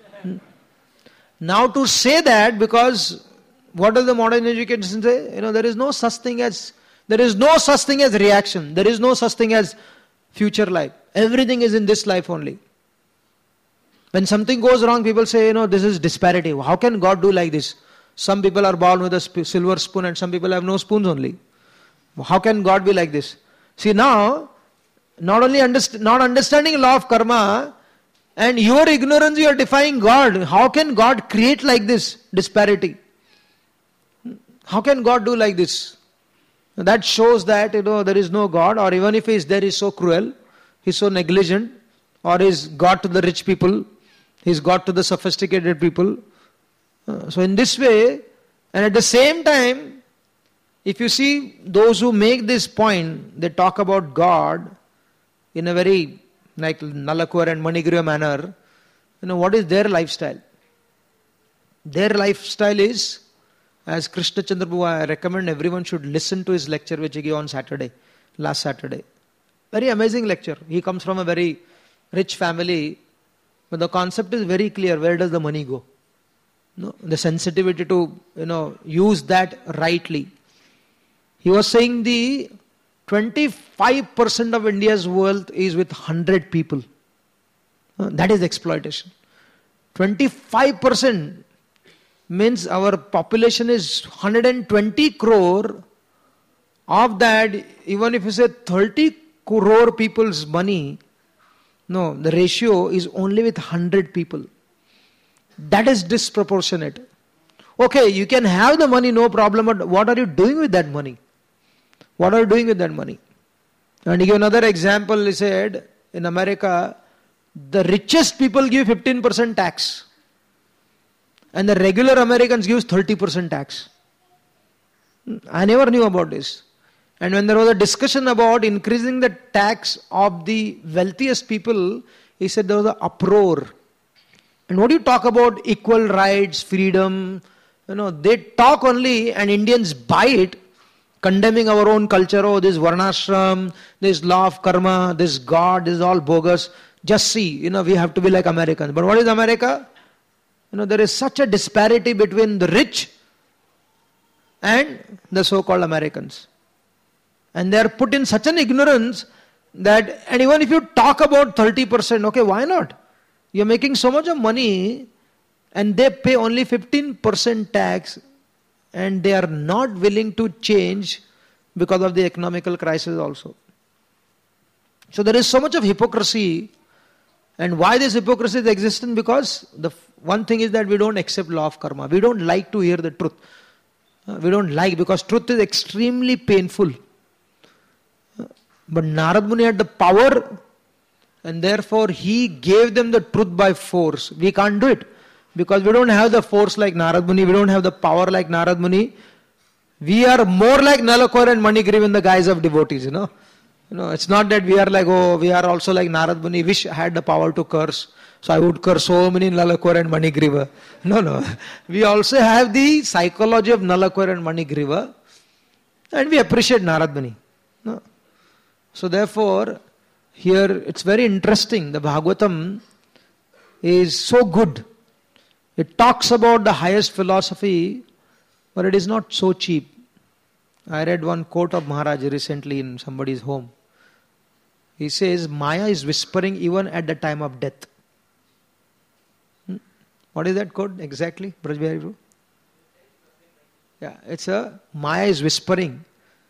S1: Now to say that, because what does the modern education say? You know, there is no such thing as there is no such thing as reaction. There is no such thing as future life. Everything is in this life only. When something goes wrong, people say, you know, this is disparity. How can God do like this? Some people are born with a sp- silver spoon and some people have no spoons only. How can God be like this? See now, not only underst- not understanding law of karma, and your ignorance, you are defying God. How can God create like this disparity? How can God do like this? That shows that, you know, there is no God, or even if He is there, He is so cruel, He is so negligent, or He is God to the rich people, He is God to the sophisticated people. Uh, so in this way, and at the same time, if you see those who make this point, they talk about God in a very like Nalakur and Manigriva manner. You know, what is their lifestyle? Their lifestyle is, as Krishna Chandra Prabhu, I recommend everyone should listen to his lecture which he gave on Saturday, last Saturday. Very amazing lecture. He comes from a very rich family, but the concept is very clear. Where does the money go? No, the sensitivity to, you know, use that rightly. He was saying the twenty-five percent of India's wealth is with one hundred people. Uh, that is exploitation. twenty-five percent means our population is one hundred twenty crore. Of that, even if you say thirty crore people's money, no, the ratio is only with one hundred people. That is disproportionate. Okay, you can have the money, no problem, but what are you doing with that money? What are you doing with that money? And he gave another example. He said, in America, the richest people give fifteen percent tax. And the regular Americans give thirty percent tax. I never knew about this. And when there was a discussion about increasing the tax of the wealthiest people, he said there was an uproar. And what do you talk about equal rights, freedom? You know, they talk only and Indians buy it, condemning our own culture. Oh, this Varnashram, this law of karma, this God, this is all bogus. Just see, you know, we have to be like Americans. But what is America? You know, there is such a disparity between the rich and the so-called Americans. And they are put in such an ignorance that, and even if you talk about thirty percent, okay, why not? You are making so much of money and they pay only fifteen percent tax and they are not willing to change because of the economical crisis also. So there is so much of hypocrisy. And why this hypocrisy is existing? Because the one thing is that we don't accept law of karma. We don't like to hear the truth. We don't like, because truth is extremely painful. But Narad Muni had the power, and therefore he gave them the truth by force. We can't do it because we don't have the force like Narad Muni. We don't have the power like Narad Muni. We are more like Nalakor and Manigriva in the guise of devotees, you know. You know, it's not that we are like, oh, we are also like Narad Muni. Wish I had the power to curse. So I would curse so many Nalakor and Manigriva. No, no. We also have the psychology of Nalakor and Manigriva. And we appreciate Narad Muni. No. So therefore, here it's very interesting. The Bhagavatam is so good. It talks about the highest philosophy, but it is not so cheap. I read one quote of Maharaj recently in somebody's home. He says, Maya is whispering even at the time of death. Hmm? What is that quote exactly, Braj Bihari Prabhu? Yeah, it's a Maya is whispering.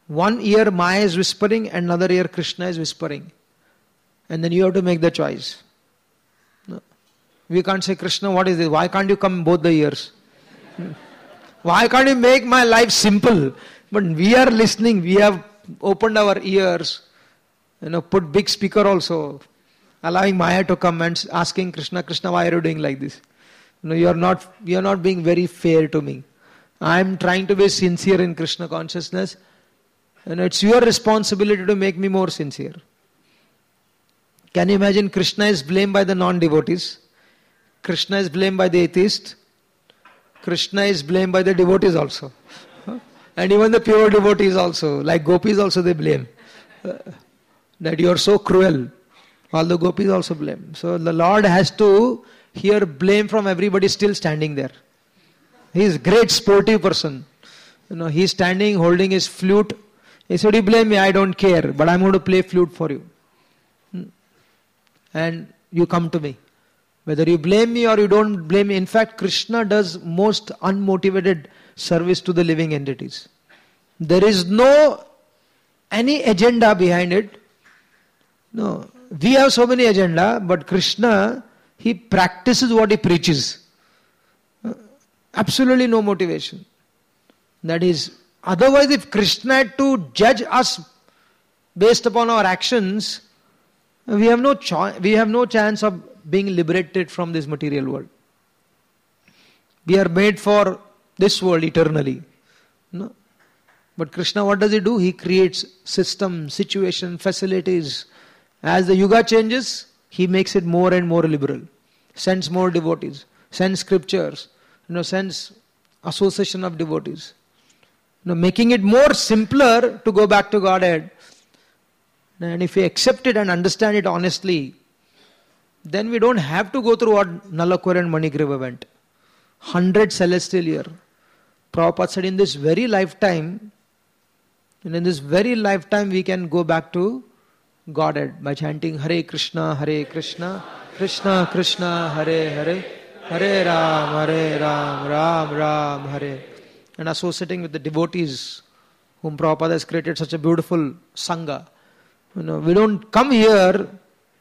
S1: One ear Maya is whispering, and another ear Krishna is whispering. And then you have to make the choice. No. We can't say, Krishna, what is this? Why can't you come both the ears? Why can't you make my life simple? But we are listening. We have opened our ears. You know, put big speaker also. Allowing Maya to come and asking Krishna, Krishna, why are you doing like this? You know, you are not, you are not being very fair to me. I am trying to be sincere in Krishna consciousness. And it's your responsibility to make me more sincere. Can you imagine Krishna is blamed by the non-devotees? Krishna is blamed by the atheist. Krishna is blamed by the devotees also. And even the pure devotees also. Like gopis also they blame. Uh, that you are so cruel. All the gopis also blame. So the Lord has to hear blame from everybody still standing there. He is a great sportive person. You know, he is standing holding his flute. He said, you blame me, I don't care. But I am going to play flute for you. And you come to me. Whether you blame me or you don't blame me. In fact, Krishna does most unmotivated service to the living entities. There is no any agenda behind it. No. We have so many agenda, but Krishna, he practices what he preaches. Absolutely no motivation. That is, otherwise if Krishna had to judge us based upon our actions, we have no cho- we have no chance of being liberated from this material world. We are made for this world eternally. No? But Krishna, what does he do? He creates system, situation, facilities. As the yuga changes, he makes it more and more liberal. Sends more devotees. Sends scriptures. You know, sends association of devotees. You know, making it more simpler to go back to Godhead. And if we accept it and understand it honestly, then we don't have to go through what Nalakura and Manigriva went. Hundred celestial year. Prabhupada said in this very lifetime, and in this very lifetime we can go back to Godhead by chanting Hare Krishna, Hare Krishna, Krishna Krishna, Hare Hare, Hare Ram, Hare Ram, Ram Ram, Hare. And associating with the devotees whom Prabhupada has created such a beautiful Sangha. You know, we don't come here.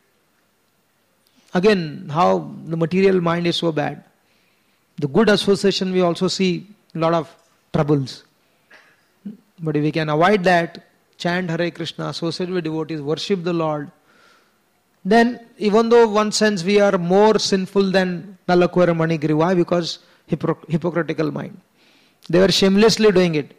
S1: Again, how the material mind is so bad. The good association we also see a lot of troubles. But if we can avoid that, chant Hare Krishna, associate with devotees, worship the Lord, then even though one sense we are more sinful than Nalakura and Manigriva, why? Because hypocr- hypocritical mind. They were shamelessly doing it.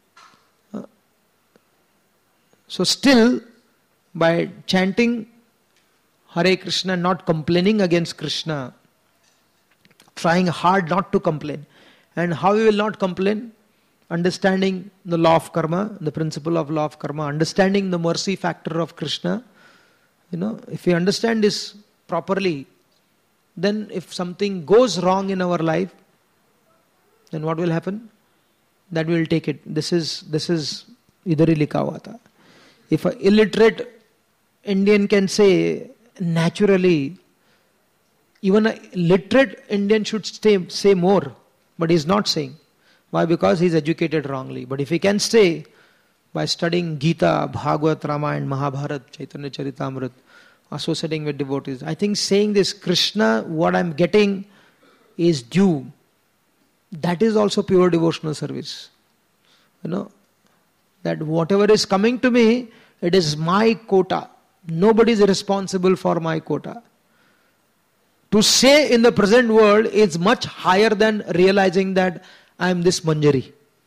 S1: So still, by chanting Hare Krishna, not complaining against Krishna, trying hard not to complain. And how we will not complain? Understanding the law of karma, the principle of law of karma, understanding the mercy factor of Krishna. You know, if we understand this properly, then if something goes wrong in our life, then what will happen? That we will take it. This is this is idhar hi likha hua tha. If an illiterate Indian can say naturally, even a literate Indian should stay, say more, but he is not saying. Why? Because he is educated wrongly. But if he can stay by studying Gita, Bhagavad, Ramayana, Mahabharata, Chaitanya Charitamrita, associating with devotees, I think saying this, Krishna, what I am getting is due. That is also pure devotional service. You know, that whatever is coming to me, it is my quota. Nobody is responsible for my quota. To say in the present world is much higher than realizing that I am this manjari.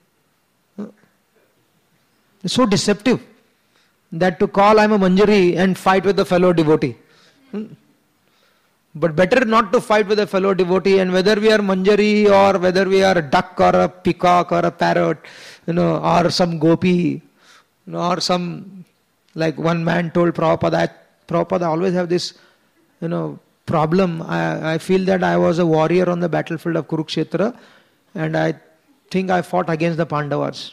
S1: It's so deceptive that to call I am a manjari and fight with a fellow devotee. But better not to fight with a fellow devotee, and whether we are manjari or whether we are a duck or a peacock or a parrot, you know, or some gopi, you know, or some, like one man told Prabhupada, Prabhupada always have this, you know, problem. I, I feel that I was a warrior on the battlefield of Kurukshetra, and I think I fought against the Pandavas.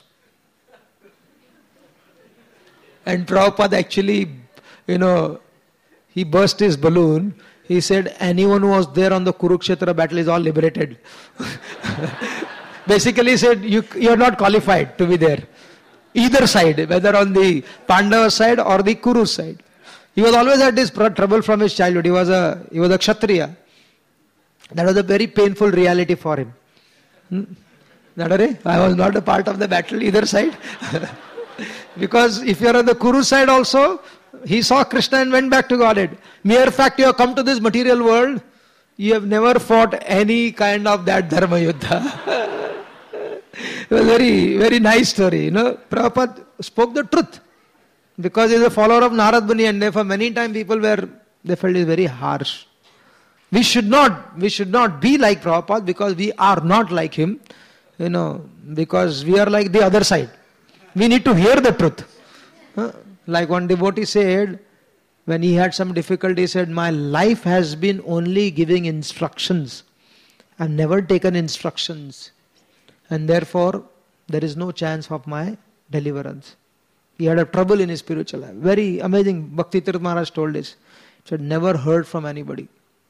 S1: And Prabhupada actually, you know, he burst his balloon. He said, anyone who was there on the Kurukshetra battle is all liberated. Basically he said, you, you're not qualified to be there. either side, whether on the Pandava side or the Kuru side. He was always at this trouble from his childhood. He was a he was a Kshatriya. That was a very painful reality for him. Hmm? I was not a part of the battle either side. Because if you are on the Kuru side also, he saw Krishna and went back to Godhead. Mere fact you have come to this material world, you have never fought any kind of that dharma yuddha. It was a very, very nice story. You know, Prabhupada spoke the truth. Because he is a follower of Narad Muni, and therefore many times people were, they felt it very harsh. We should not, we should not be like Prabhupada because we are not like him. You know, because we are like the other side. We need to hear the truth. Huh? Like one devotee said, when he had some difficulty, he said, my life has been only giving instructions. I have never taken instructions. And therefore, there is no chance of my deliverance. He had a trouble in his spiritual life. Very amazing. Bhakti Tirtha Maharaj told this. He had never heard from anybody.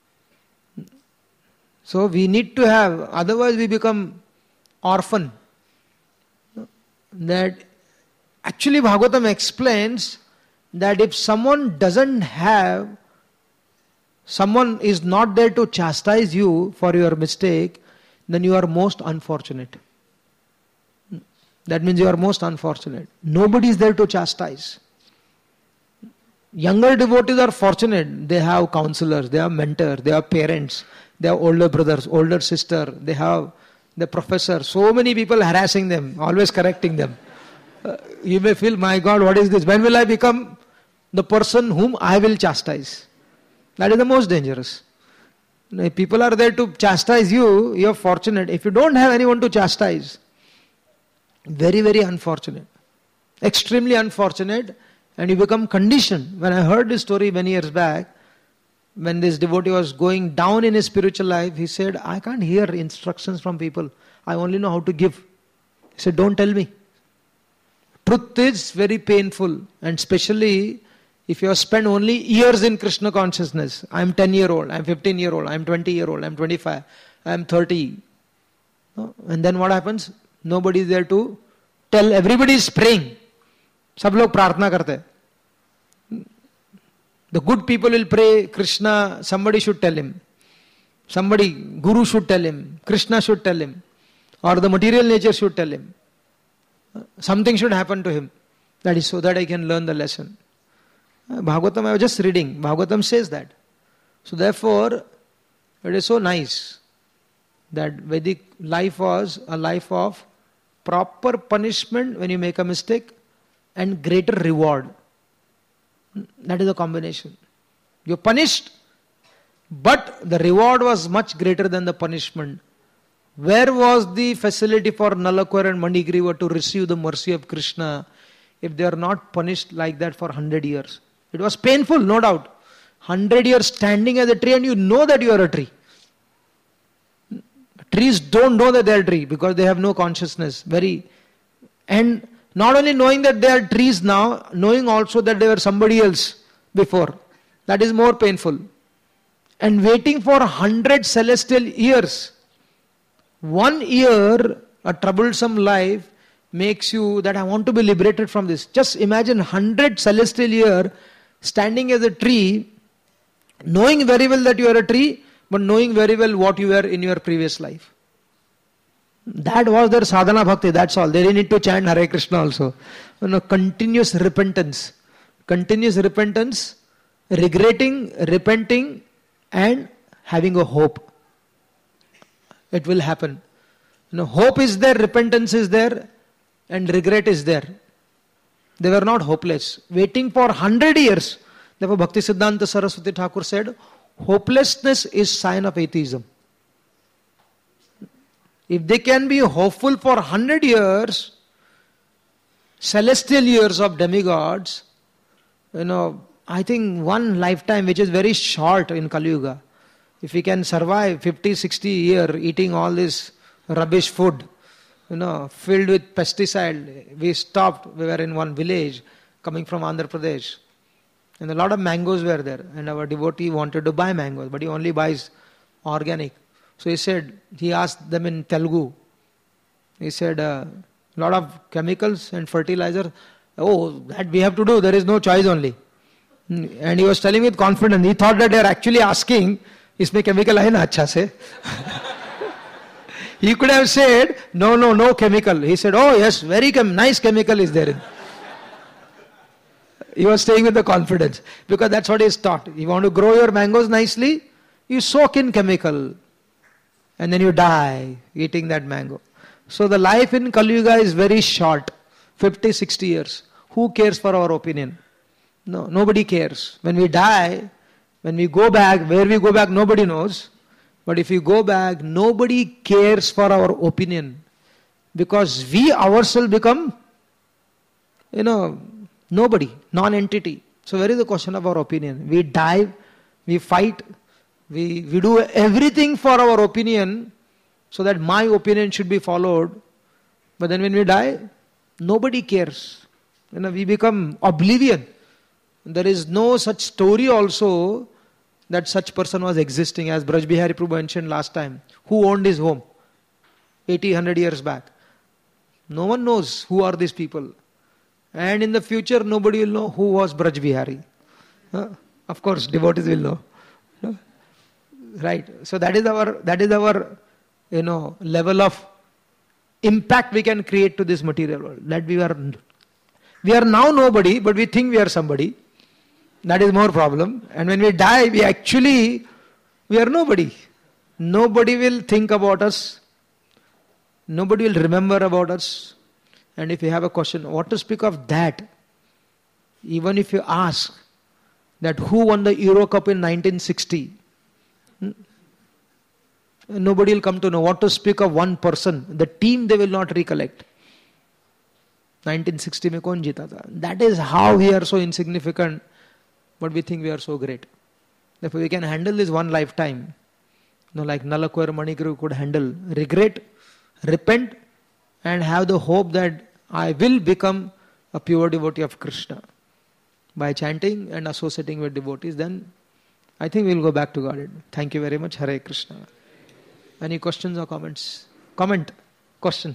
S1: So we need to have, otherwise we become orphan. That actually Bhagavatam explains that if someone doesn't have, someone is not there to chastise you for your mistake, then you are most unfortunate. That means you are most unfortunate. Nobody is there to chastise. Younger devotees are fortunate. They have counselors, they have mentors, they have parents, they have older brothers, older sister, they have the professor. So many people harassing them, always correcting them. Uh, you may feel, my God, what is this? When will I become the person whom I will chastise? That is the most dangerous. If people are there to chastise you, you are fortunate. If you don't have anyone to chastise, very, very unfortunate. Extremely unfortunate. And you become conditioned. When I heard this story many years back, when this devotee was going down in his spiritual life, he said, I can't hear instructions from people. I only know how to give. He said, don't tell me. Truth is very painful. And especially if you have spent only years in Krishna consciousness. I am ten year old, I am fifteen year old, I am twenty year old, I am twenty-five, I am thirty. And then what happens? Nobody is there to tell. Everybody is praying. सब लोग प्रार्थना करते हैं. The good people will pray, Krishna, somebody should tell him. Somebody, Guru should tell him. Krishna should tell him. Or the material nature should tell him. Something should happen to him. That is so that I can learn the lesson. Bhagavatam, I was just reading. Bhagavatam says that. So therefore, it is so nice that Vedic life was a life of proper punishment when you make a mistake and greater reward. That is the combination. You are punished, but the reward was much greater than the punishment. Where was the facility for Nalakwar and Manigriva to receive the mercy of Krishna if they are not punished like that for hundred years? It was painful, no doubt. Hundred years standing as a tree and you know that you are a tree. Trees don't know that they are a tree because they have no consciousness. Very, and not only knowing that they are trees now, knowing also that they were somebody else before. That is more painful. And waiting for hundred celestial years. One year, a troublesome life makes you that I want to be liberated from this. Just imagine hundred celestial year standing as a tree, knowing very well that you are a tree, but knowing very well what you were in your previous life. That was their sadhana bhakti, that's all. They didn't need to chant Hare Krishna also. You know, continuous repentance. Continuous repentance, regretting, repenting, and having a hope. It will happen. You know, hope is there, repentance is there, and regret is there. They were not hopeless. Waiting for hundred years. Therefore Bhakti Siddhanta Saraswati Thakur said, hopelessness is sign of atheism. If they can be hopeful for hundred years, celestial years of demigods, you know, I think one lifetime which is very short in Kali Yuga, if we can survive fifty, sixty years eating all this rubbish food, you know, filled with pesticide. We stopped, we were in one village coming from Andhra Pradesh. And a lot of mangoes were there. And our devotee wanted to buy mangoes, but he only buys organic. So he said, he asked them in Telugu. He said, uh, A lot of chemicals and fertilizer. Oh, that we have to do. There is no choice only. And he was telling with confidence. He thought that they are actually asking, "Isme chemical hai na acha se?" He could have said, "No, no, no chemical." He said, "Oh yes, very chem- nice chemical is there." He was staying with the confidence because that's what he is taught. You want to grow your mangoes nicely, you soak in chemical, and then you die eating that mango. So the life in Kali Yuga is very short, fifty, sixty years. Who cares for our opinion? No, nobody cares. When we die, when we go back, where we go back, nobody knows. But if we go back, nobody cares for our opinion. Because we ourselves become, you know, nobody, non-entity. So where is the question of our opinion? We die, we fight, we, we do everything for our opinion, so that my opinion should be followed. But then when we die, nobody cares. You know, we become oblivion. There is no such story also that such person was existing, as Braj Bihari Prabhu mentioned last time. Who owned his home eighty, one hundred years back? No one knows who are these people. And in the future, nobody will know who was Braj Bihari. Uh, of course, devotees will know. Uh, right. So that is our, that is our, you know, level of impact we can create to this material world. That we are, we are now nobody, but we think we are somebody. That is more problem. And when we die, we actually, we are nobody. Nobody will think about us. Nobody will remember about us. And if you have a question, what to speak of that? Even if you ask that who won the Euro Cup in nineteen sixty, nobody will come to know. What to speak of one person? The team they will not recollect. nineteen sixty mein kaun jeeta tha? That is how we are so insignificant, but we think we are so great. Therefore we can handle this one lifetime. You know, like Nalakvar Manikuru could handle regret, repent, and have the hope that I will become a pure devotee of Krishna. By chanting and associating with devotees, then I think we will go back to Godhead. Thank you very much. Hare Krishna. Any questions or comments? Comment. Question.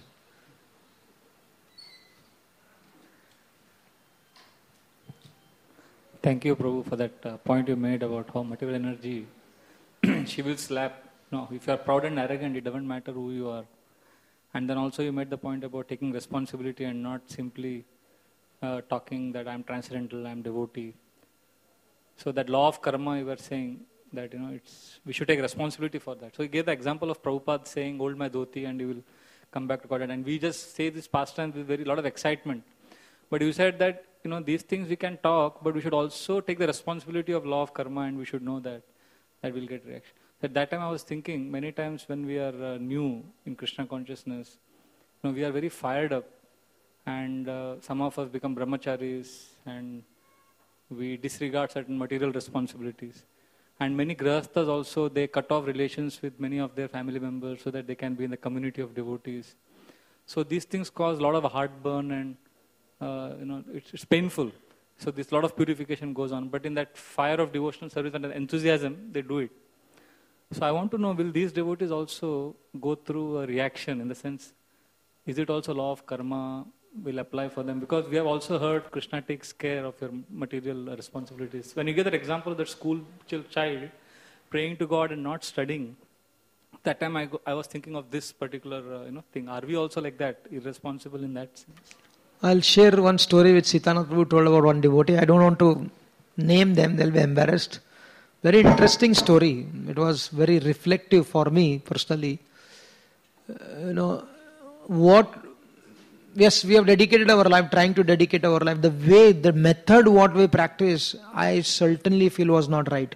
S2: Thank you, Prabhu, for that uh, point you made about how material energy, she will slap. No, if you are proud and arrogant, it doesn't matter who you are. And then also you made the point about taking responsibility and not simply uh, talking that I'm transcendental, I'm devotee. So that law of karma, you were saying that, you know, it's we should take responsibility for that. So you gave the example of Prabhupada saying, hold my dhoti and you will come back to God. And we just say this pastime with very lot of excitement. But you said that, you know, these things we can talk, but we should also take the responsibility of law of karma, and we should know that that will get reaction. At that time I was thinking, many times when we are uh, new in Krishna consciousness, you know, we are very fired up, and uh, some of us become brahmacharis and we disregard certain material responsibilities. And many grahasthas also, they cut off relations with many of their family members so that they can be in the community of devotees. So these things cause a lot of heartburn, and uh, you know, it's, it's painful. So this lot of purification goes on. But in that fire of devotional service and enthusiasm, they do it. So I want to know, will these devotees also go through a reaction, in the sense, is it also law of karma will apply for them? Because we have also heard Krishna takes care of your material responsibilities. When you get that example of that school child praying to God and not studying, that time I, go, I was thinking of this particular uh, you know thing. Are we also like that, irresponsible in that sense?
S1: I'll share one story which Sitanath Prabhu told about one devotee. I don't want to name them, they'll be embarrassed. Very interesting story. It was very reflective for me personally. Uh, you know, what, yes, we have dedicated our life, trying to dedicate our life. The way, the method what we practice, I certainly feel was not right.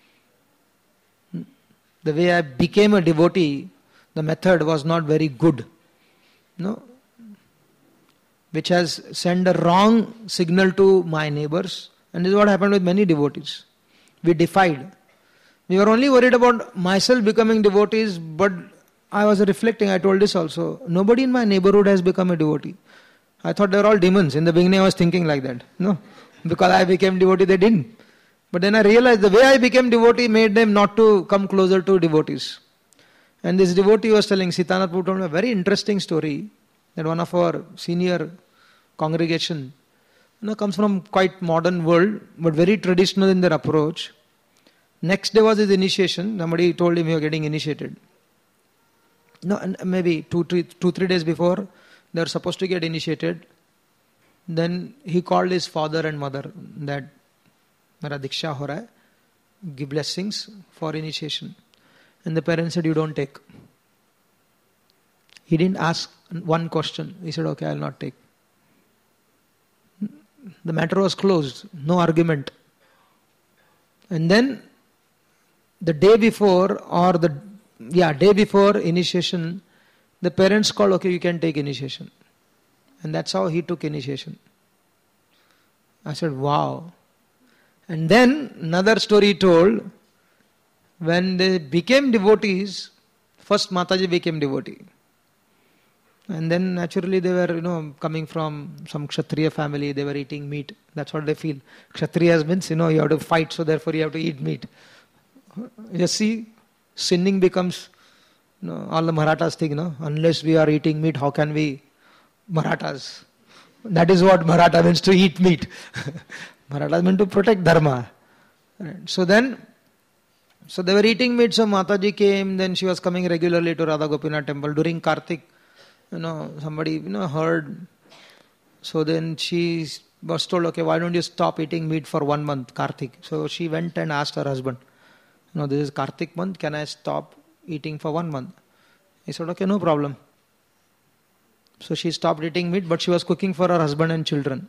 S1: The way I became a devotee, the method was not very good. No, which has sent a wrong signal to my neighbors. And this is what happened with many devotees. We defied. We were only worried about myself becoming devotees, but I was reflecting, I told this also. Nobody in my neighborhood has become a devotee. I thought they were all demons. In the beginning I was thinking like that. No, because I became devotee, they didn't. But then I realized the way I became devotee made them not to come closer to devotees. And this devotee was telling, Sitanath Prabhu told me a very interesting story. that one of our senior congregation, you know, comes from quite modern world, but very traditional in their approach. Next day was his initiation. Somebody told him you are getting initiated. No, and maybe two, three, two, three days before they were supposed to get initiated. Then he called his father and mother that Mera Diksha ho raha hai, give blessings for initiation. And the parents said, you don't take. He didn't ask one question. He said, okay, I will not take. The matter was closed. No argument. And then the day before or the yeah day before initiation, the parents called, okay, you can take initiation. And that's how he took initiation. I said, wow. And then another story told, when they became devotees, first Mataji became devotee. And then naturally they were, you know, coming from some Kshatriya family, they were eating meat. That's what they feel. Kshatriyas means, you know, you have to fight, so therefore you have to eat meat. You see, sinning becomes, you know, all the Marathas think, no? Unless we are eating meat, how can we Marathas? That is what Maratha means, to eat meat. Marathas mean to protect dharma. Right. So then, so they were eating meat, so Mataji came, then she was coming regularly to Radha Gopinath temple during Kartik. You know, somebody, you know, heard. So then she was told, okay, why don't you stop eating meat for one month, Kartik? So she went and asked her husband, you know, this is Kartik month, can I stop eating for one month? He said, okay, no problem. So she stopped eating meat, but she was cooking for her husband and children.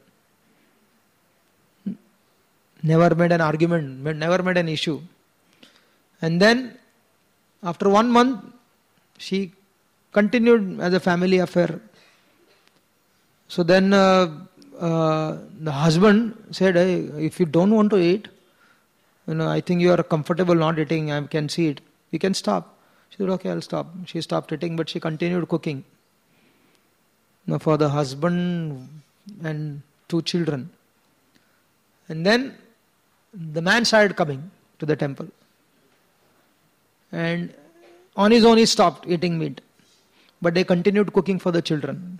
S1: Never made an argument, never made an issue. And then, after one month, she continued as a family affair. So then uh, uh, the husband said, hey, if you don't want to eat, you know, I think you are comfortable not eating, I can see it. You can stop. She said, okay, I'll stop. She stopped eating, but she continued cooking. You know, for the husband and two children. And then the man started coming to the temple. And on his own he stopped eating meat. But they continued cooking for the children.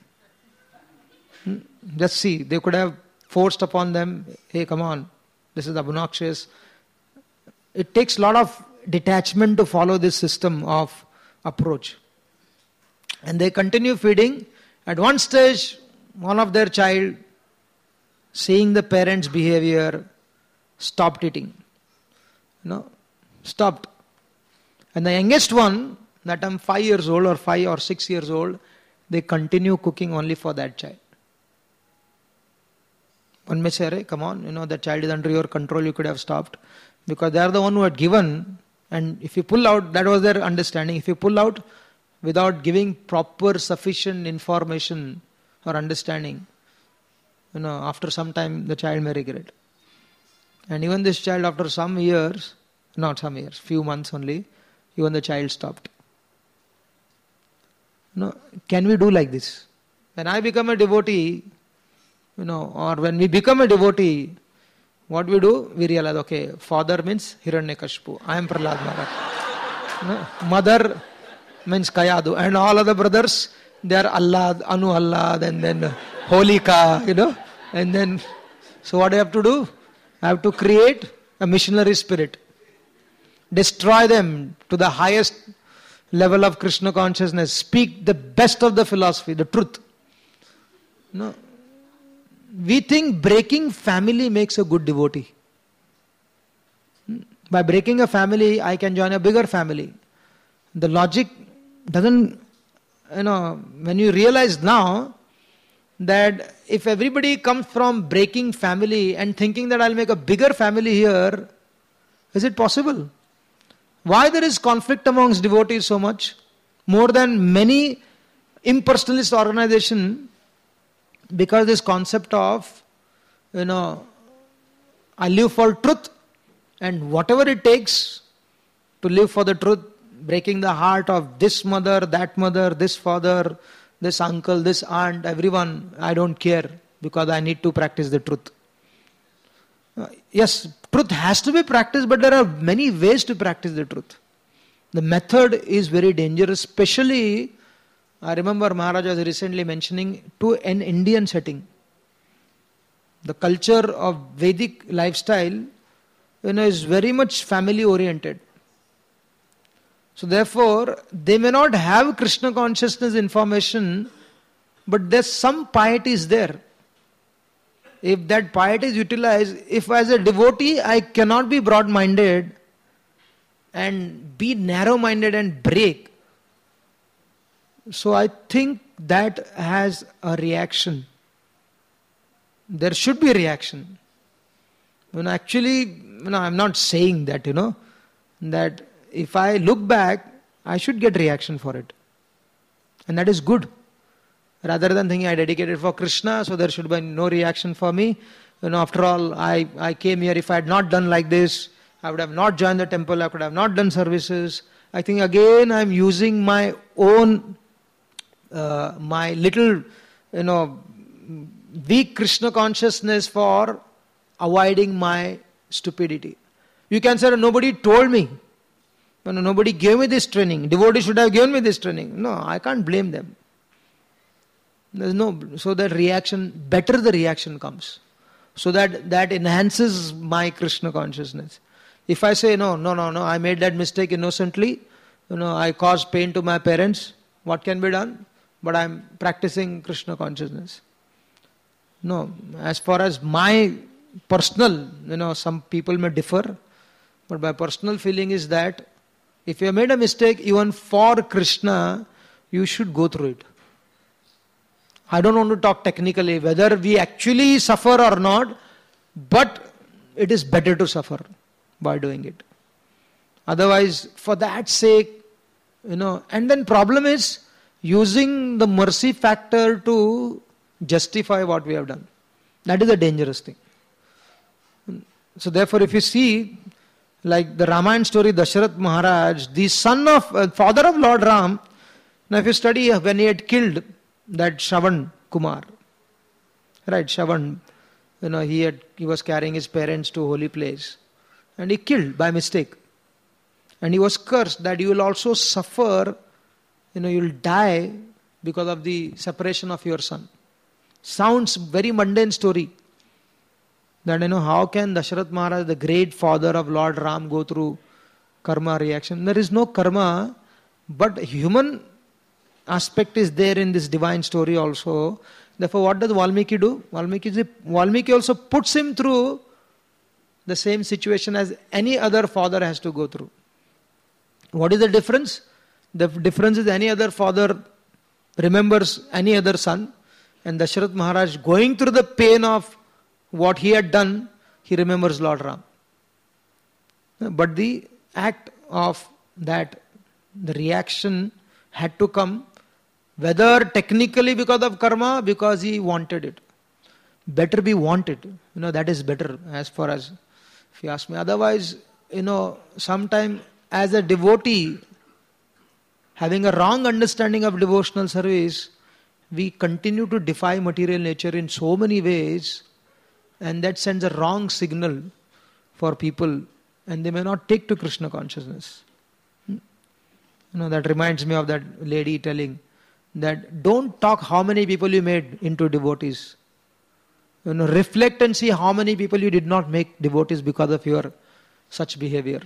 S1: Just see, they could have forced upon them, hey, come on, this is obnoxious. It takes a lot of detachment to follow this system of approach. And they continue feeding. At one stage, one of their child, seeing the parents' behavior, stopped eating. You know, stopped. And the youngest one, that I'm five years old or five or six years old, they continue cooking only for that child. One may say, come on, you know, the child is under your control, you could have stopped. Because they are the one who had given, and if you pull out, that was their understanding, if you pull out without giving proper, sufficient information or understanding, you know, after some time the child may regret. And even this child, after some years, not some years, few months only, even the child stopped. No, can we do like this? When I become a devotee, you know, or when we become a devotee, what we do? We realize, okay, father means Hiranyakashipu. I am Prahlad Maharaj. No? Mother means Kayadu. And all other brothers, they are Allad, Anu Allad, and then Holika, you know. And then, so what I have to do? I have to create a missionary spirit. Destroy them to the highest level of Krishna consciousness. Speak the best of the philosophy, the truth. No. We think breaking family makes a good devotee. By breaking a family, I can join a bigger family. The logic doesn't, you know, when you realize now that if everybody comes from breaking family and thinking that I'll make a bigger family here, is it possible? Why there is conflict amongst devotees so much? More than many impersonalist organizations, because this concept of, you know, I live for truth and whatever it takes to live for the truth, breaking the heart of this mother, that mother, this father, this uncle, this aunt, everyone, I don't care because I need to practice the truth. Yes, truth has to be practiced, but there are many ways to practice the truth. The method is very dangerous, especially I remember Maharaj was recently mentioning to an Indian setting. The culture of Vedic lifestyle, you know, is very much family oriented. So therefore, they may not have Krishna consciousness information, but there's some piety is there. If that piety is utilized, if as a devotee I cannot be broad-minded and be narrow-minded and break, so I think that has a reaction. There should be a reaction. You know, actually, you know, I'm not saying that, you know, that if I look back, I should get reaction for it. And that is good. Rather than thinking I dedicated for Krishna, so there should be no reaction for me. You know, after all, I, I came here, if I had not done like this, I would have not joined the temple, I could have not done services. I think again I'm using my own, uh, my little, you know, weak Krishna consciousness for avoiding my stupidity. You can say, nobody told me. You know, nobody gave me this training. Devotee should have given me this training. No, I can't blame them. There's no, so that reaction, better the reaction comes. So that that enhances my Krishna consciousness. If I say, no, no, no, no, I made that mistake innocently, you know, I caused pain to my parents, what can be done? But I'm practicing Krishna consciousness. No, as far as my personal, you know, some people may differ, but my personal feeling is that if you have made a mistake, even for Krishna, you should go through it. I don't want to talk technically whether we actually suffer or not, but it is better to suffer by doing it. Otherwise, for that sake, you know, and then problem is using the mercy factor to justify what we have done. That is a dangerous thing. So therefore, if you see, like the Ramayana story, Dasharath Maharaj, the son of, uh, father of Lord Ram, now if you study when he had killed that Shravan Kumar, right, Shravan, you know, he had, he was carrying his parents to holy place and he killed by mistake. And he was cursed that you will also suffer, you know, you will die because of the separation of your son. Sounds very mundane story. That, you know, how can Dasharath Maharaj, the great father of Lord Ram, go through karma reaction? There is no karma, but human aspect is there in this divine story also. Therefore, what does Valmiki do? Valmiki, Valmiki also puts him through the same situation as any other father has to go through. What is the difference? The difference is any other father remembers any other son, and Dasharath Maharaj going through the pain of what he had done, he remembers Lord Ram. But the act of that, the reaction had to come, whether technically because of karma, because he wanted it. Better be wanted. You know, that is better as far as, if you ask me. Otherwise, you know, sometime as a devotee, having a wrong understanding of devotional service, we continue to defy material nature in so many ways, and that sends a wrong signal for people, and they may not take to Krishna consciousness. You know, that reminds me of that lady telling that don't talk how many people you made into devotees. You know, reflect and see how many people you did not make devotees because of your such behavior.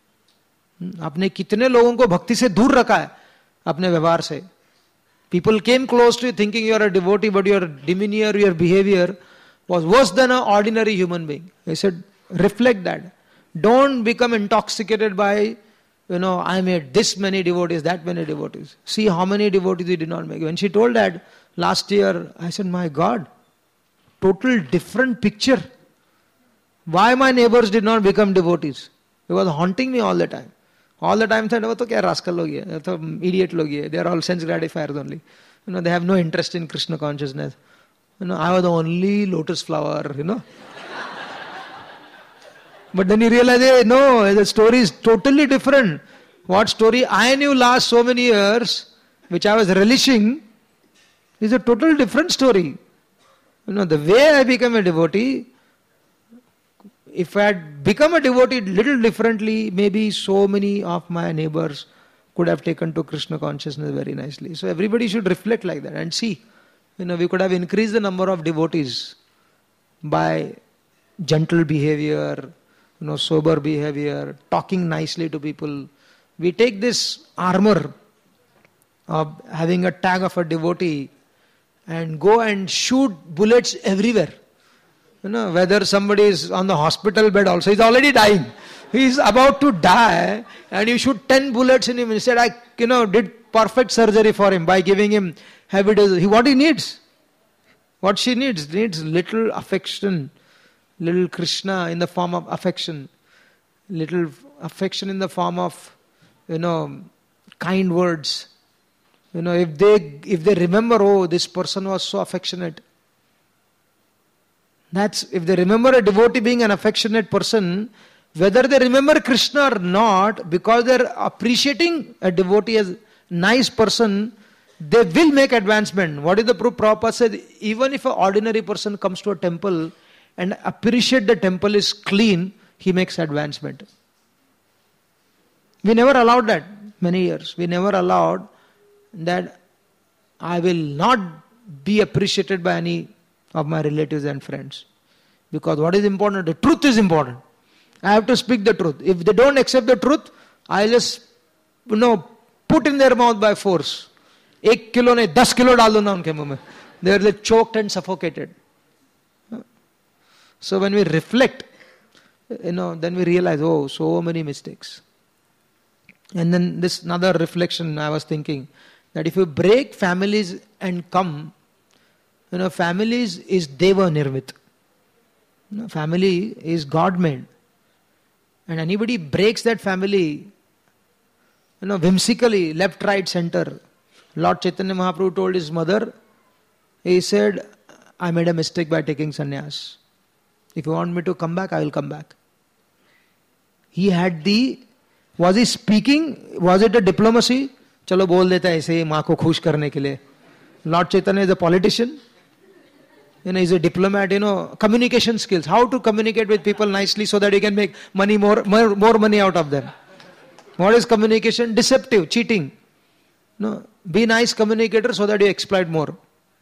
S1: आपने कितने लोगों को भक्ति से दूर रखा है अपने व्यवहार से. People came close to you thinking you are a devotee, but your demeanor, your behavior was worse than an ordinary human being. He said, reflect that. Don't become intoxicated by, you know, I made this many devotees, that many devotees. See how many devotees you did not make. When she told that last year, I said, my God, total different picture. Why my neighbors did not become devotees? It was haunting me all the time. All the time said, oh, to kya rascal log hai, to idiot log hai. They are all sense gratifiers only. You know, they have no interest in Krishna consciousness. You know, I was the only lotus flower, you know. But then you realize, hey, no, the story is totally different. What story I knew last so many years, which I was relishing, is a totally different story. You know, the way I became a devotee, if I had become a devotee little differently, maybe so many of my neighbors could have taken to Krishna consciousness very nicely. So everybody should reflect like that and see. You know, we could have increased the number of devotees by gentle behavior, you know, sober behavior, talking nicely to people. We take this armor of having a tag of a devotee and go and shoot bullets everywhere. You know, whether somebody is on the hospital bed also, he's already dying. He's about to die and you shoot ten bullets in him. Instead, I, you know, did perfect surgery for him by giving him heavy doses. He, what he needs, what she needs, needs little affection, little Krishna in the form of affection, little affection in the form of, you know, kind words. You know, if they if they remember, oh, this person was so affectionate. That's, if they remember a devotee being an affectionate person, whether they remember Krishna or not, because they're appreciating a devotee as a nice person, they will make advancement. What is the proof? Prabhupada said, even if an ordinary person comes to a temple and appreciate the temple is clean, he makes advancement. We never allowed that many years. We never allowed that I will not be appreciated by any of my relatives and friends. Because what is important? The truth is important. I have to speak the truth. If they don't accept the truth, I just, you know, put in their mouth by force. Ek kilo ne das kilo dal do na unke muh mein. They are choked and suffocated. So when we reflect, you know, then we realize, oh, so many mistakes. And then this another reflection I was thinking, that if you break families and come, you know, families is Deva Nirmit. You know, family is God made. And anybody breaks that family, you know, whimsically, left, right, center. Lord Chaitanya Mahaprabhu told his mother, he said, I made a mistake by taking sannyas. If you want me to come back, I will come back. He had the, was he speaking, was it a diplomacy? Chalo bol deta hai aise maa ko khush karne ke liye. Lord Chaitanya is a politician. You know, he's a diplomat, you know, communication skills. How to communicate with people nicely so that you can make money more, more, more money out of them. What is communication? Deceptive, cheating. No, be nice communicator so that you exploit more.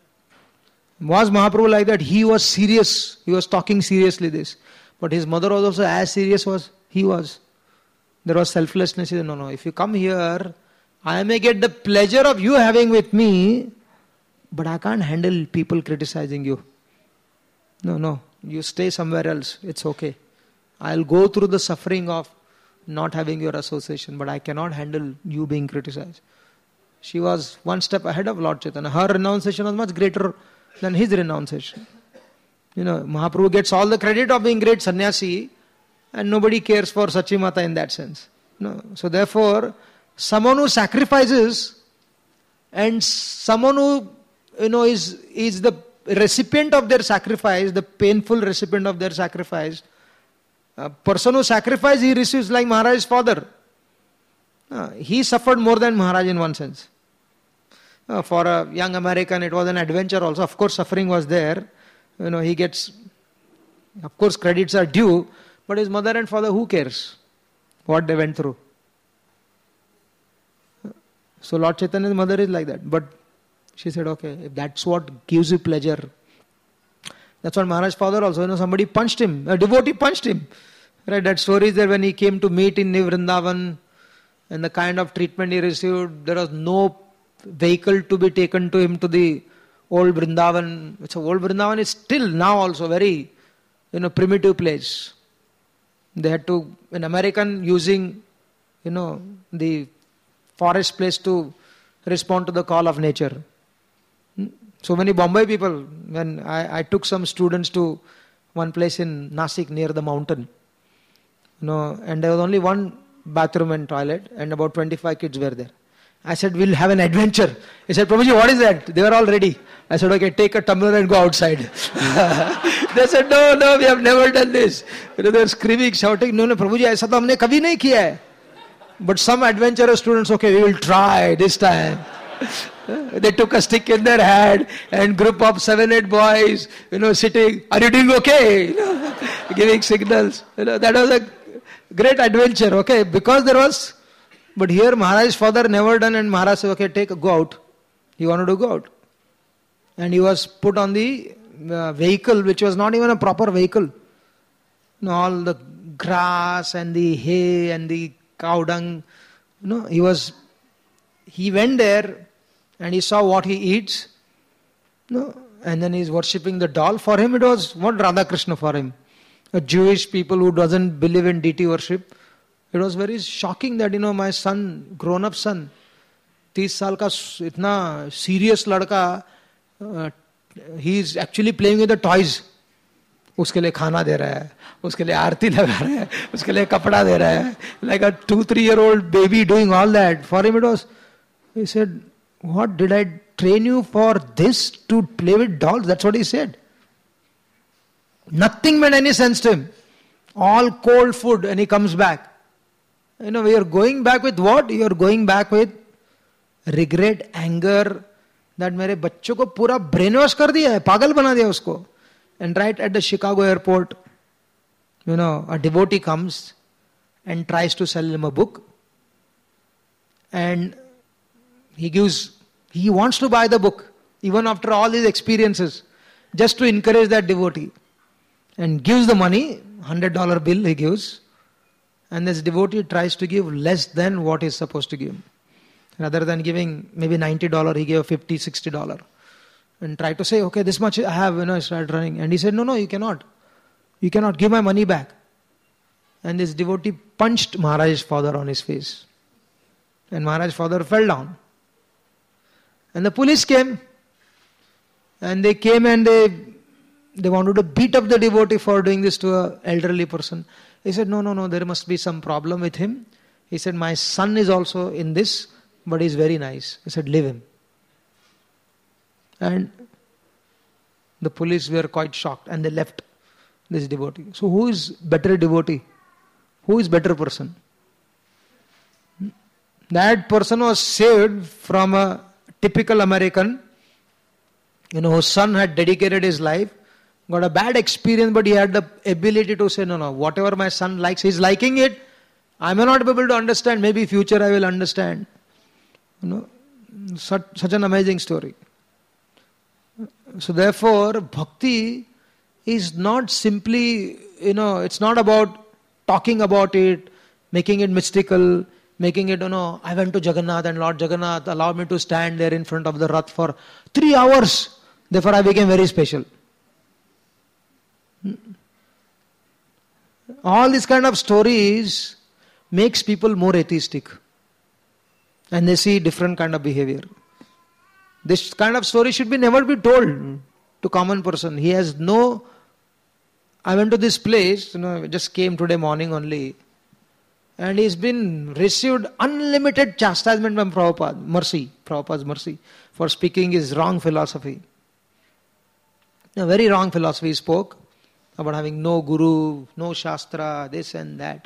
S1: Was Mahaprabhu like that? He was serious. He was talking seriously this. But his mother was also as serious as he was. There was selflessness. He said, no, no, if you come here, I may get the pleasure of you having with me, but I can't handle people criticizing you. No, no, you stay somewhere else. It's okay. I'll go through the suffering of not having your association, but I cannot handle you being criticized. She was one step ahead of Lord Chaitanya. Her renunciation was much greater than his renunciation. You know, Mahaprabhu gets all the credit of being great sannyasi, and nobody cares for Sachimata in that sense. No. So therefore, someone who sacrifices and someone who, you know, is, is the recipient of their sacrifice, the painful recipient of their sacrifice, a person who sacrifices, he receives like Maharaj's father. Uh, he suffered more than Maharaj in one sense. Uh, for a young American, it was an adventure also. Of course, suffering was there. You know, he gets, of course, credits are due. But his mother and father, who cares what they went through? So Lord Chaitanya's mother is like that. But she said, okay, if that's what gives you pleasure. That's what Maharaj's father also, you know, somebody punched him. A devotee punched him. Right, that story is there when he came to meet in Vrindavan and the kind of treatment he received. There was no vehicle to be taken to him to the old Vrindavan. So old Vrindavan is still now also very, you know, primitive place. They had to, an American using, you know, the forest place to respond to the call of nature. So many Bombay people, when I, I took some students to one place in Nasik near the mountain, you know, and there was only one bathroom and toilet and about twenty-five kids were there. I said, we'll have an adventure. He said, Prabhuji, what is that? They were all ready. I said, okay, take a tumbler and go outside. They said, no, no, we have never done this. You know, they were screaming, shouting, no, no, Prabhuji, aisa to humne kabhi nahi kiya hai. But some adventurous students, okay, we will try this time. They took a stick in their hand and group of seven, eight boys, you know, sitting, are you doing okay? You know, giving signals. You know, that was a great adventure, okay, because there was But here Maharaj's father never done, and Maharaj said, okay, take, go out. He wanted to go out. And he was put on the uh, vehicle, which was not even a proper vehicle. You know, all the grass and the hay and the cow dung. You know, he was, he went there and he saw what he eats. You know, and then he's worshipping the doll. For him it was what Radha Krishna for him. A Jewish people who doesn't believe in deity worship. It was very shocking that, you know, my son, grown-up son, तीस साल का इतना serious लड़का, uh, he is actually playing with the toys. उसके लिए खाना दे रहा है, उसके लिए आरती लगा रहा है, उसके लिए कपड़ा दे रहा है. Like a two, three year old baby doing all that. For him it was, he said, what, did I train you for this, to play with dolls? That's what he said. Nothing made any sense to him. All cold food, and he comes back. You know, we are going back with what? You are going back with regret, anger, that मेरे बच्चों को पूरा brain wash कर दिया है, पागल बना दिया उसको. And right at the Chicago airport, you know, a devotee comes and tries to sell him a book. And he gives, he wants to buy the book, even after all his experiences, just to encourage that devotee. And gives the money, one hundred dollar bill he gives. And this devotee tries to give less than what he's supposed to give. Rather than giving maybe ninety dollars, he gave fifty, sixty dollars. And tried to say, okay, this much I have, you know, I started running. And he said, no, no, you cannot. You cannot give my money back. And this devotee punched Maharaj's father on his face. And Maharaj's father fell down. And the police came. And they came and they, they wanted to beat up the devotee for doing this to an elderly person. He said, no, no, no, there must be some problem with him. He said, my son is also in this, but he's very nice. He said, leave him. And the police were quite shocked and they left this devotee. So who is better devotee? Who is better person? That person was saved from a typical American, you know, whose son had dedicated his life, got a bad experience, but he had the ability to say, no, no, whatever my son likes, he's liking it. I may not be able to understand. Maybe future I will understand. You know, such, such an amazing story. So therefore, bhakti is not simply, you know, it's not about talking about it, making it mystical, making it, you know, I went to Jagannath and Lord Jagannath allowed me to stand there in front of the Rath for three hours. Therefore I became very special. All these kind of stories makes people more atheistic. And they see different kind of behavior. This kind of story should be never be told to common person. He has no, I went to this place, you know, just came today morning only. And he's been received unlimited chastisement from Prabhupada, mercy, Prabhupada's mercy, for speaking his wrong philosophy. A very wrong philosophy he spoke about having no guru, no shastra, this and that.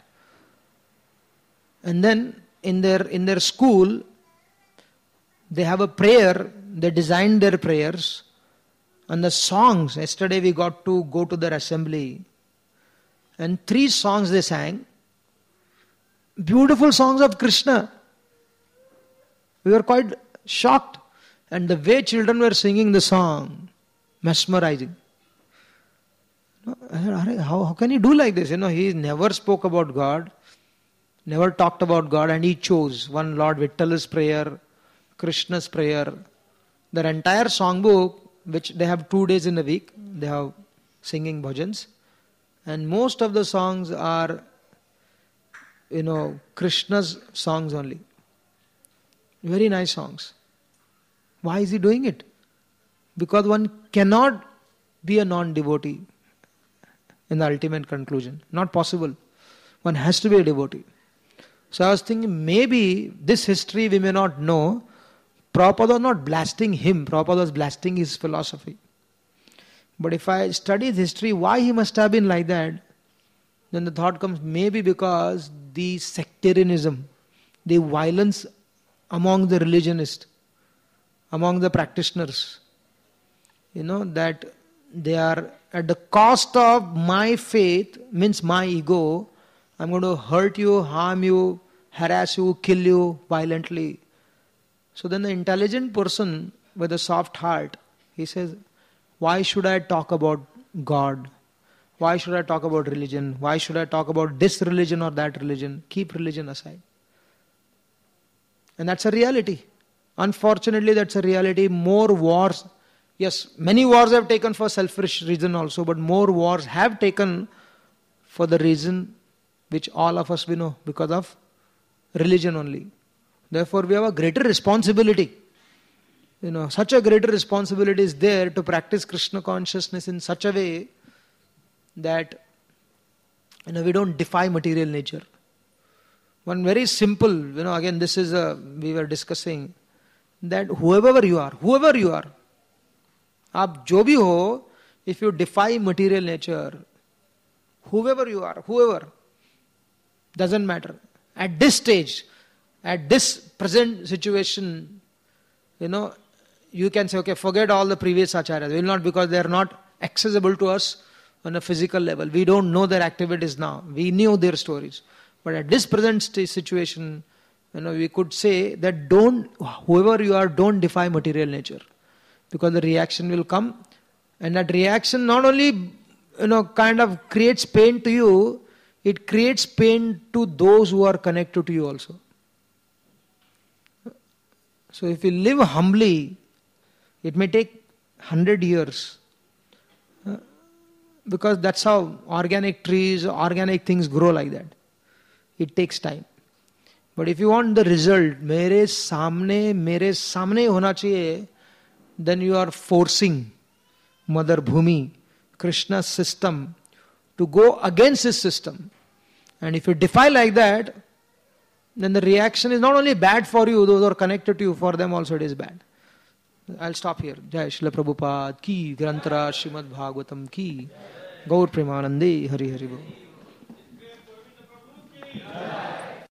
S1: And then in their in their school, they have a prayer, they designed their prayers, and the songs, yesterday we got to go to their assembly, and three songs they sang, beautiful songs of Krishna. We were quite shocked, and the way children were singing the song, mesmerizing. How, how can he do like this? You know, he never spoke about God, never talked about God, and he chose one Lord Vittala's prayer, Krishna's prayer. Their entire songbook, which they have two days in a week, they have singing bhajans, and most of the songs are, you know, Krishna's songs only. Very nice songs. Why is he doing it? Because one cannot be a non-devotee in the ultimate conclusion. Not possible. One has to be a devotee. So I was thinking, maybe this history we may not know. Prabhupada was not blasting him. Prabhupada was blasting his philosophy. But if I study his history, why he must have been like that, then the thought comes, maybe because the sectarianism, the violence among the religionists, among the practitioners, you know, that they are at the cost of my faith, means my ego, I'm going to hurt you, harm you, harass you, kill you violently. So then the intelligent person with a soft heart, he says, why should I talk about God? Why should I talk about religion? Why should I talk about this religion or that religion? Keep religion aside. And that's a reality. Unfortunately, that's a reality. More wars, yes, many wars have taken for selfish reason also, but more wars have taken for the reason which all of us we know, because of religion only. Therefore, we have a greater responsibility. You know, such a greater responsibility is there to practice Krishna consciousness in such a way that, you know, we don't defy material nature. One very simple, you know, again, this is a, we were discussing that whoever you are, whoever you are, aap jo bhi ho, if you defy material nature, whoever you are, whoever, doesn't matter. At this stage, at this present situation, you know, you can say, okay, forget all the previous acharyas. We will not, because they are not accessible to us on a physical level. We don't know their activities now. We knew their stories. But at this present stage situation, you know, we could say that don't, whoever you are, don't defy material nature. Because the reaction will come. And that reaction not only, you know, kind of creates pain to you, it creates pain to those who are connected to you also. So if you live humbly, it may take one hundred years. Because that's how organic trees, organic things grow like that. It takes time. But if you want the result, mere samne, mere samne hona chahiye, then you are forcing Mother Bhumi, Krishna's system, to go against his system. And if you defy like that, then the reaction is not only bad for you, those who are connected to you, for them also it is bad. I'll stop here. Jai Srila Prabhupada ki, Granthara Srimad Bhagavatam ki, Gaur Premanande, Hari Hari Bol.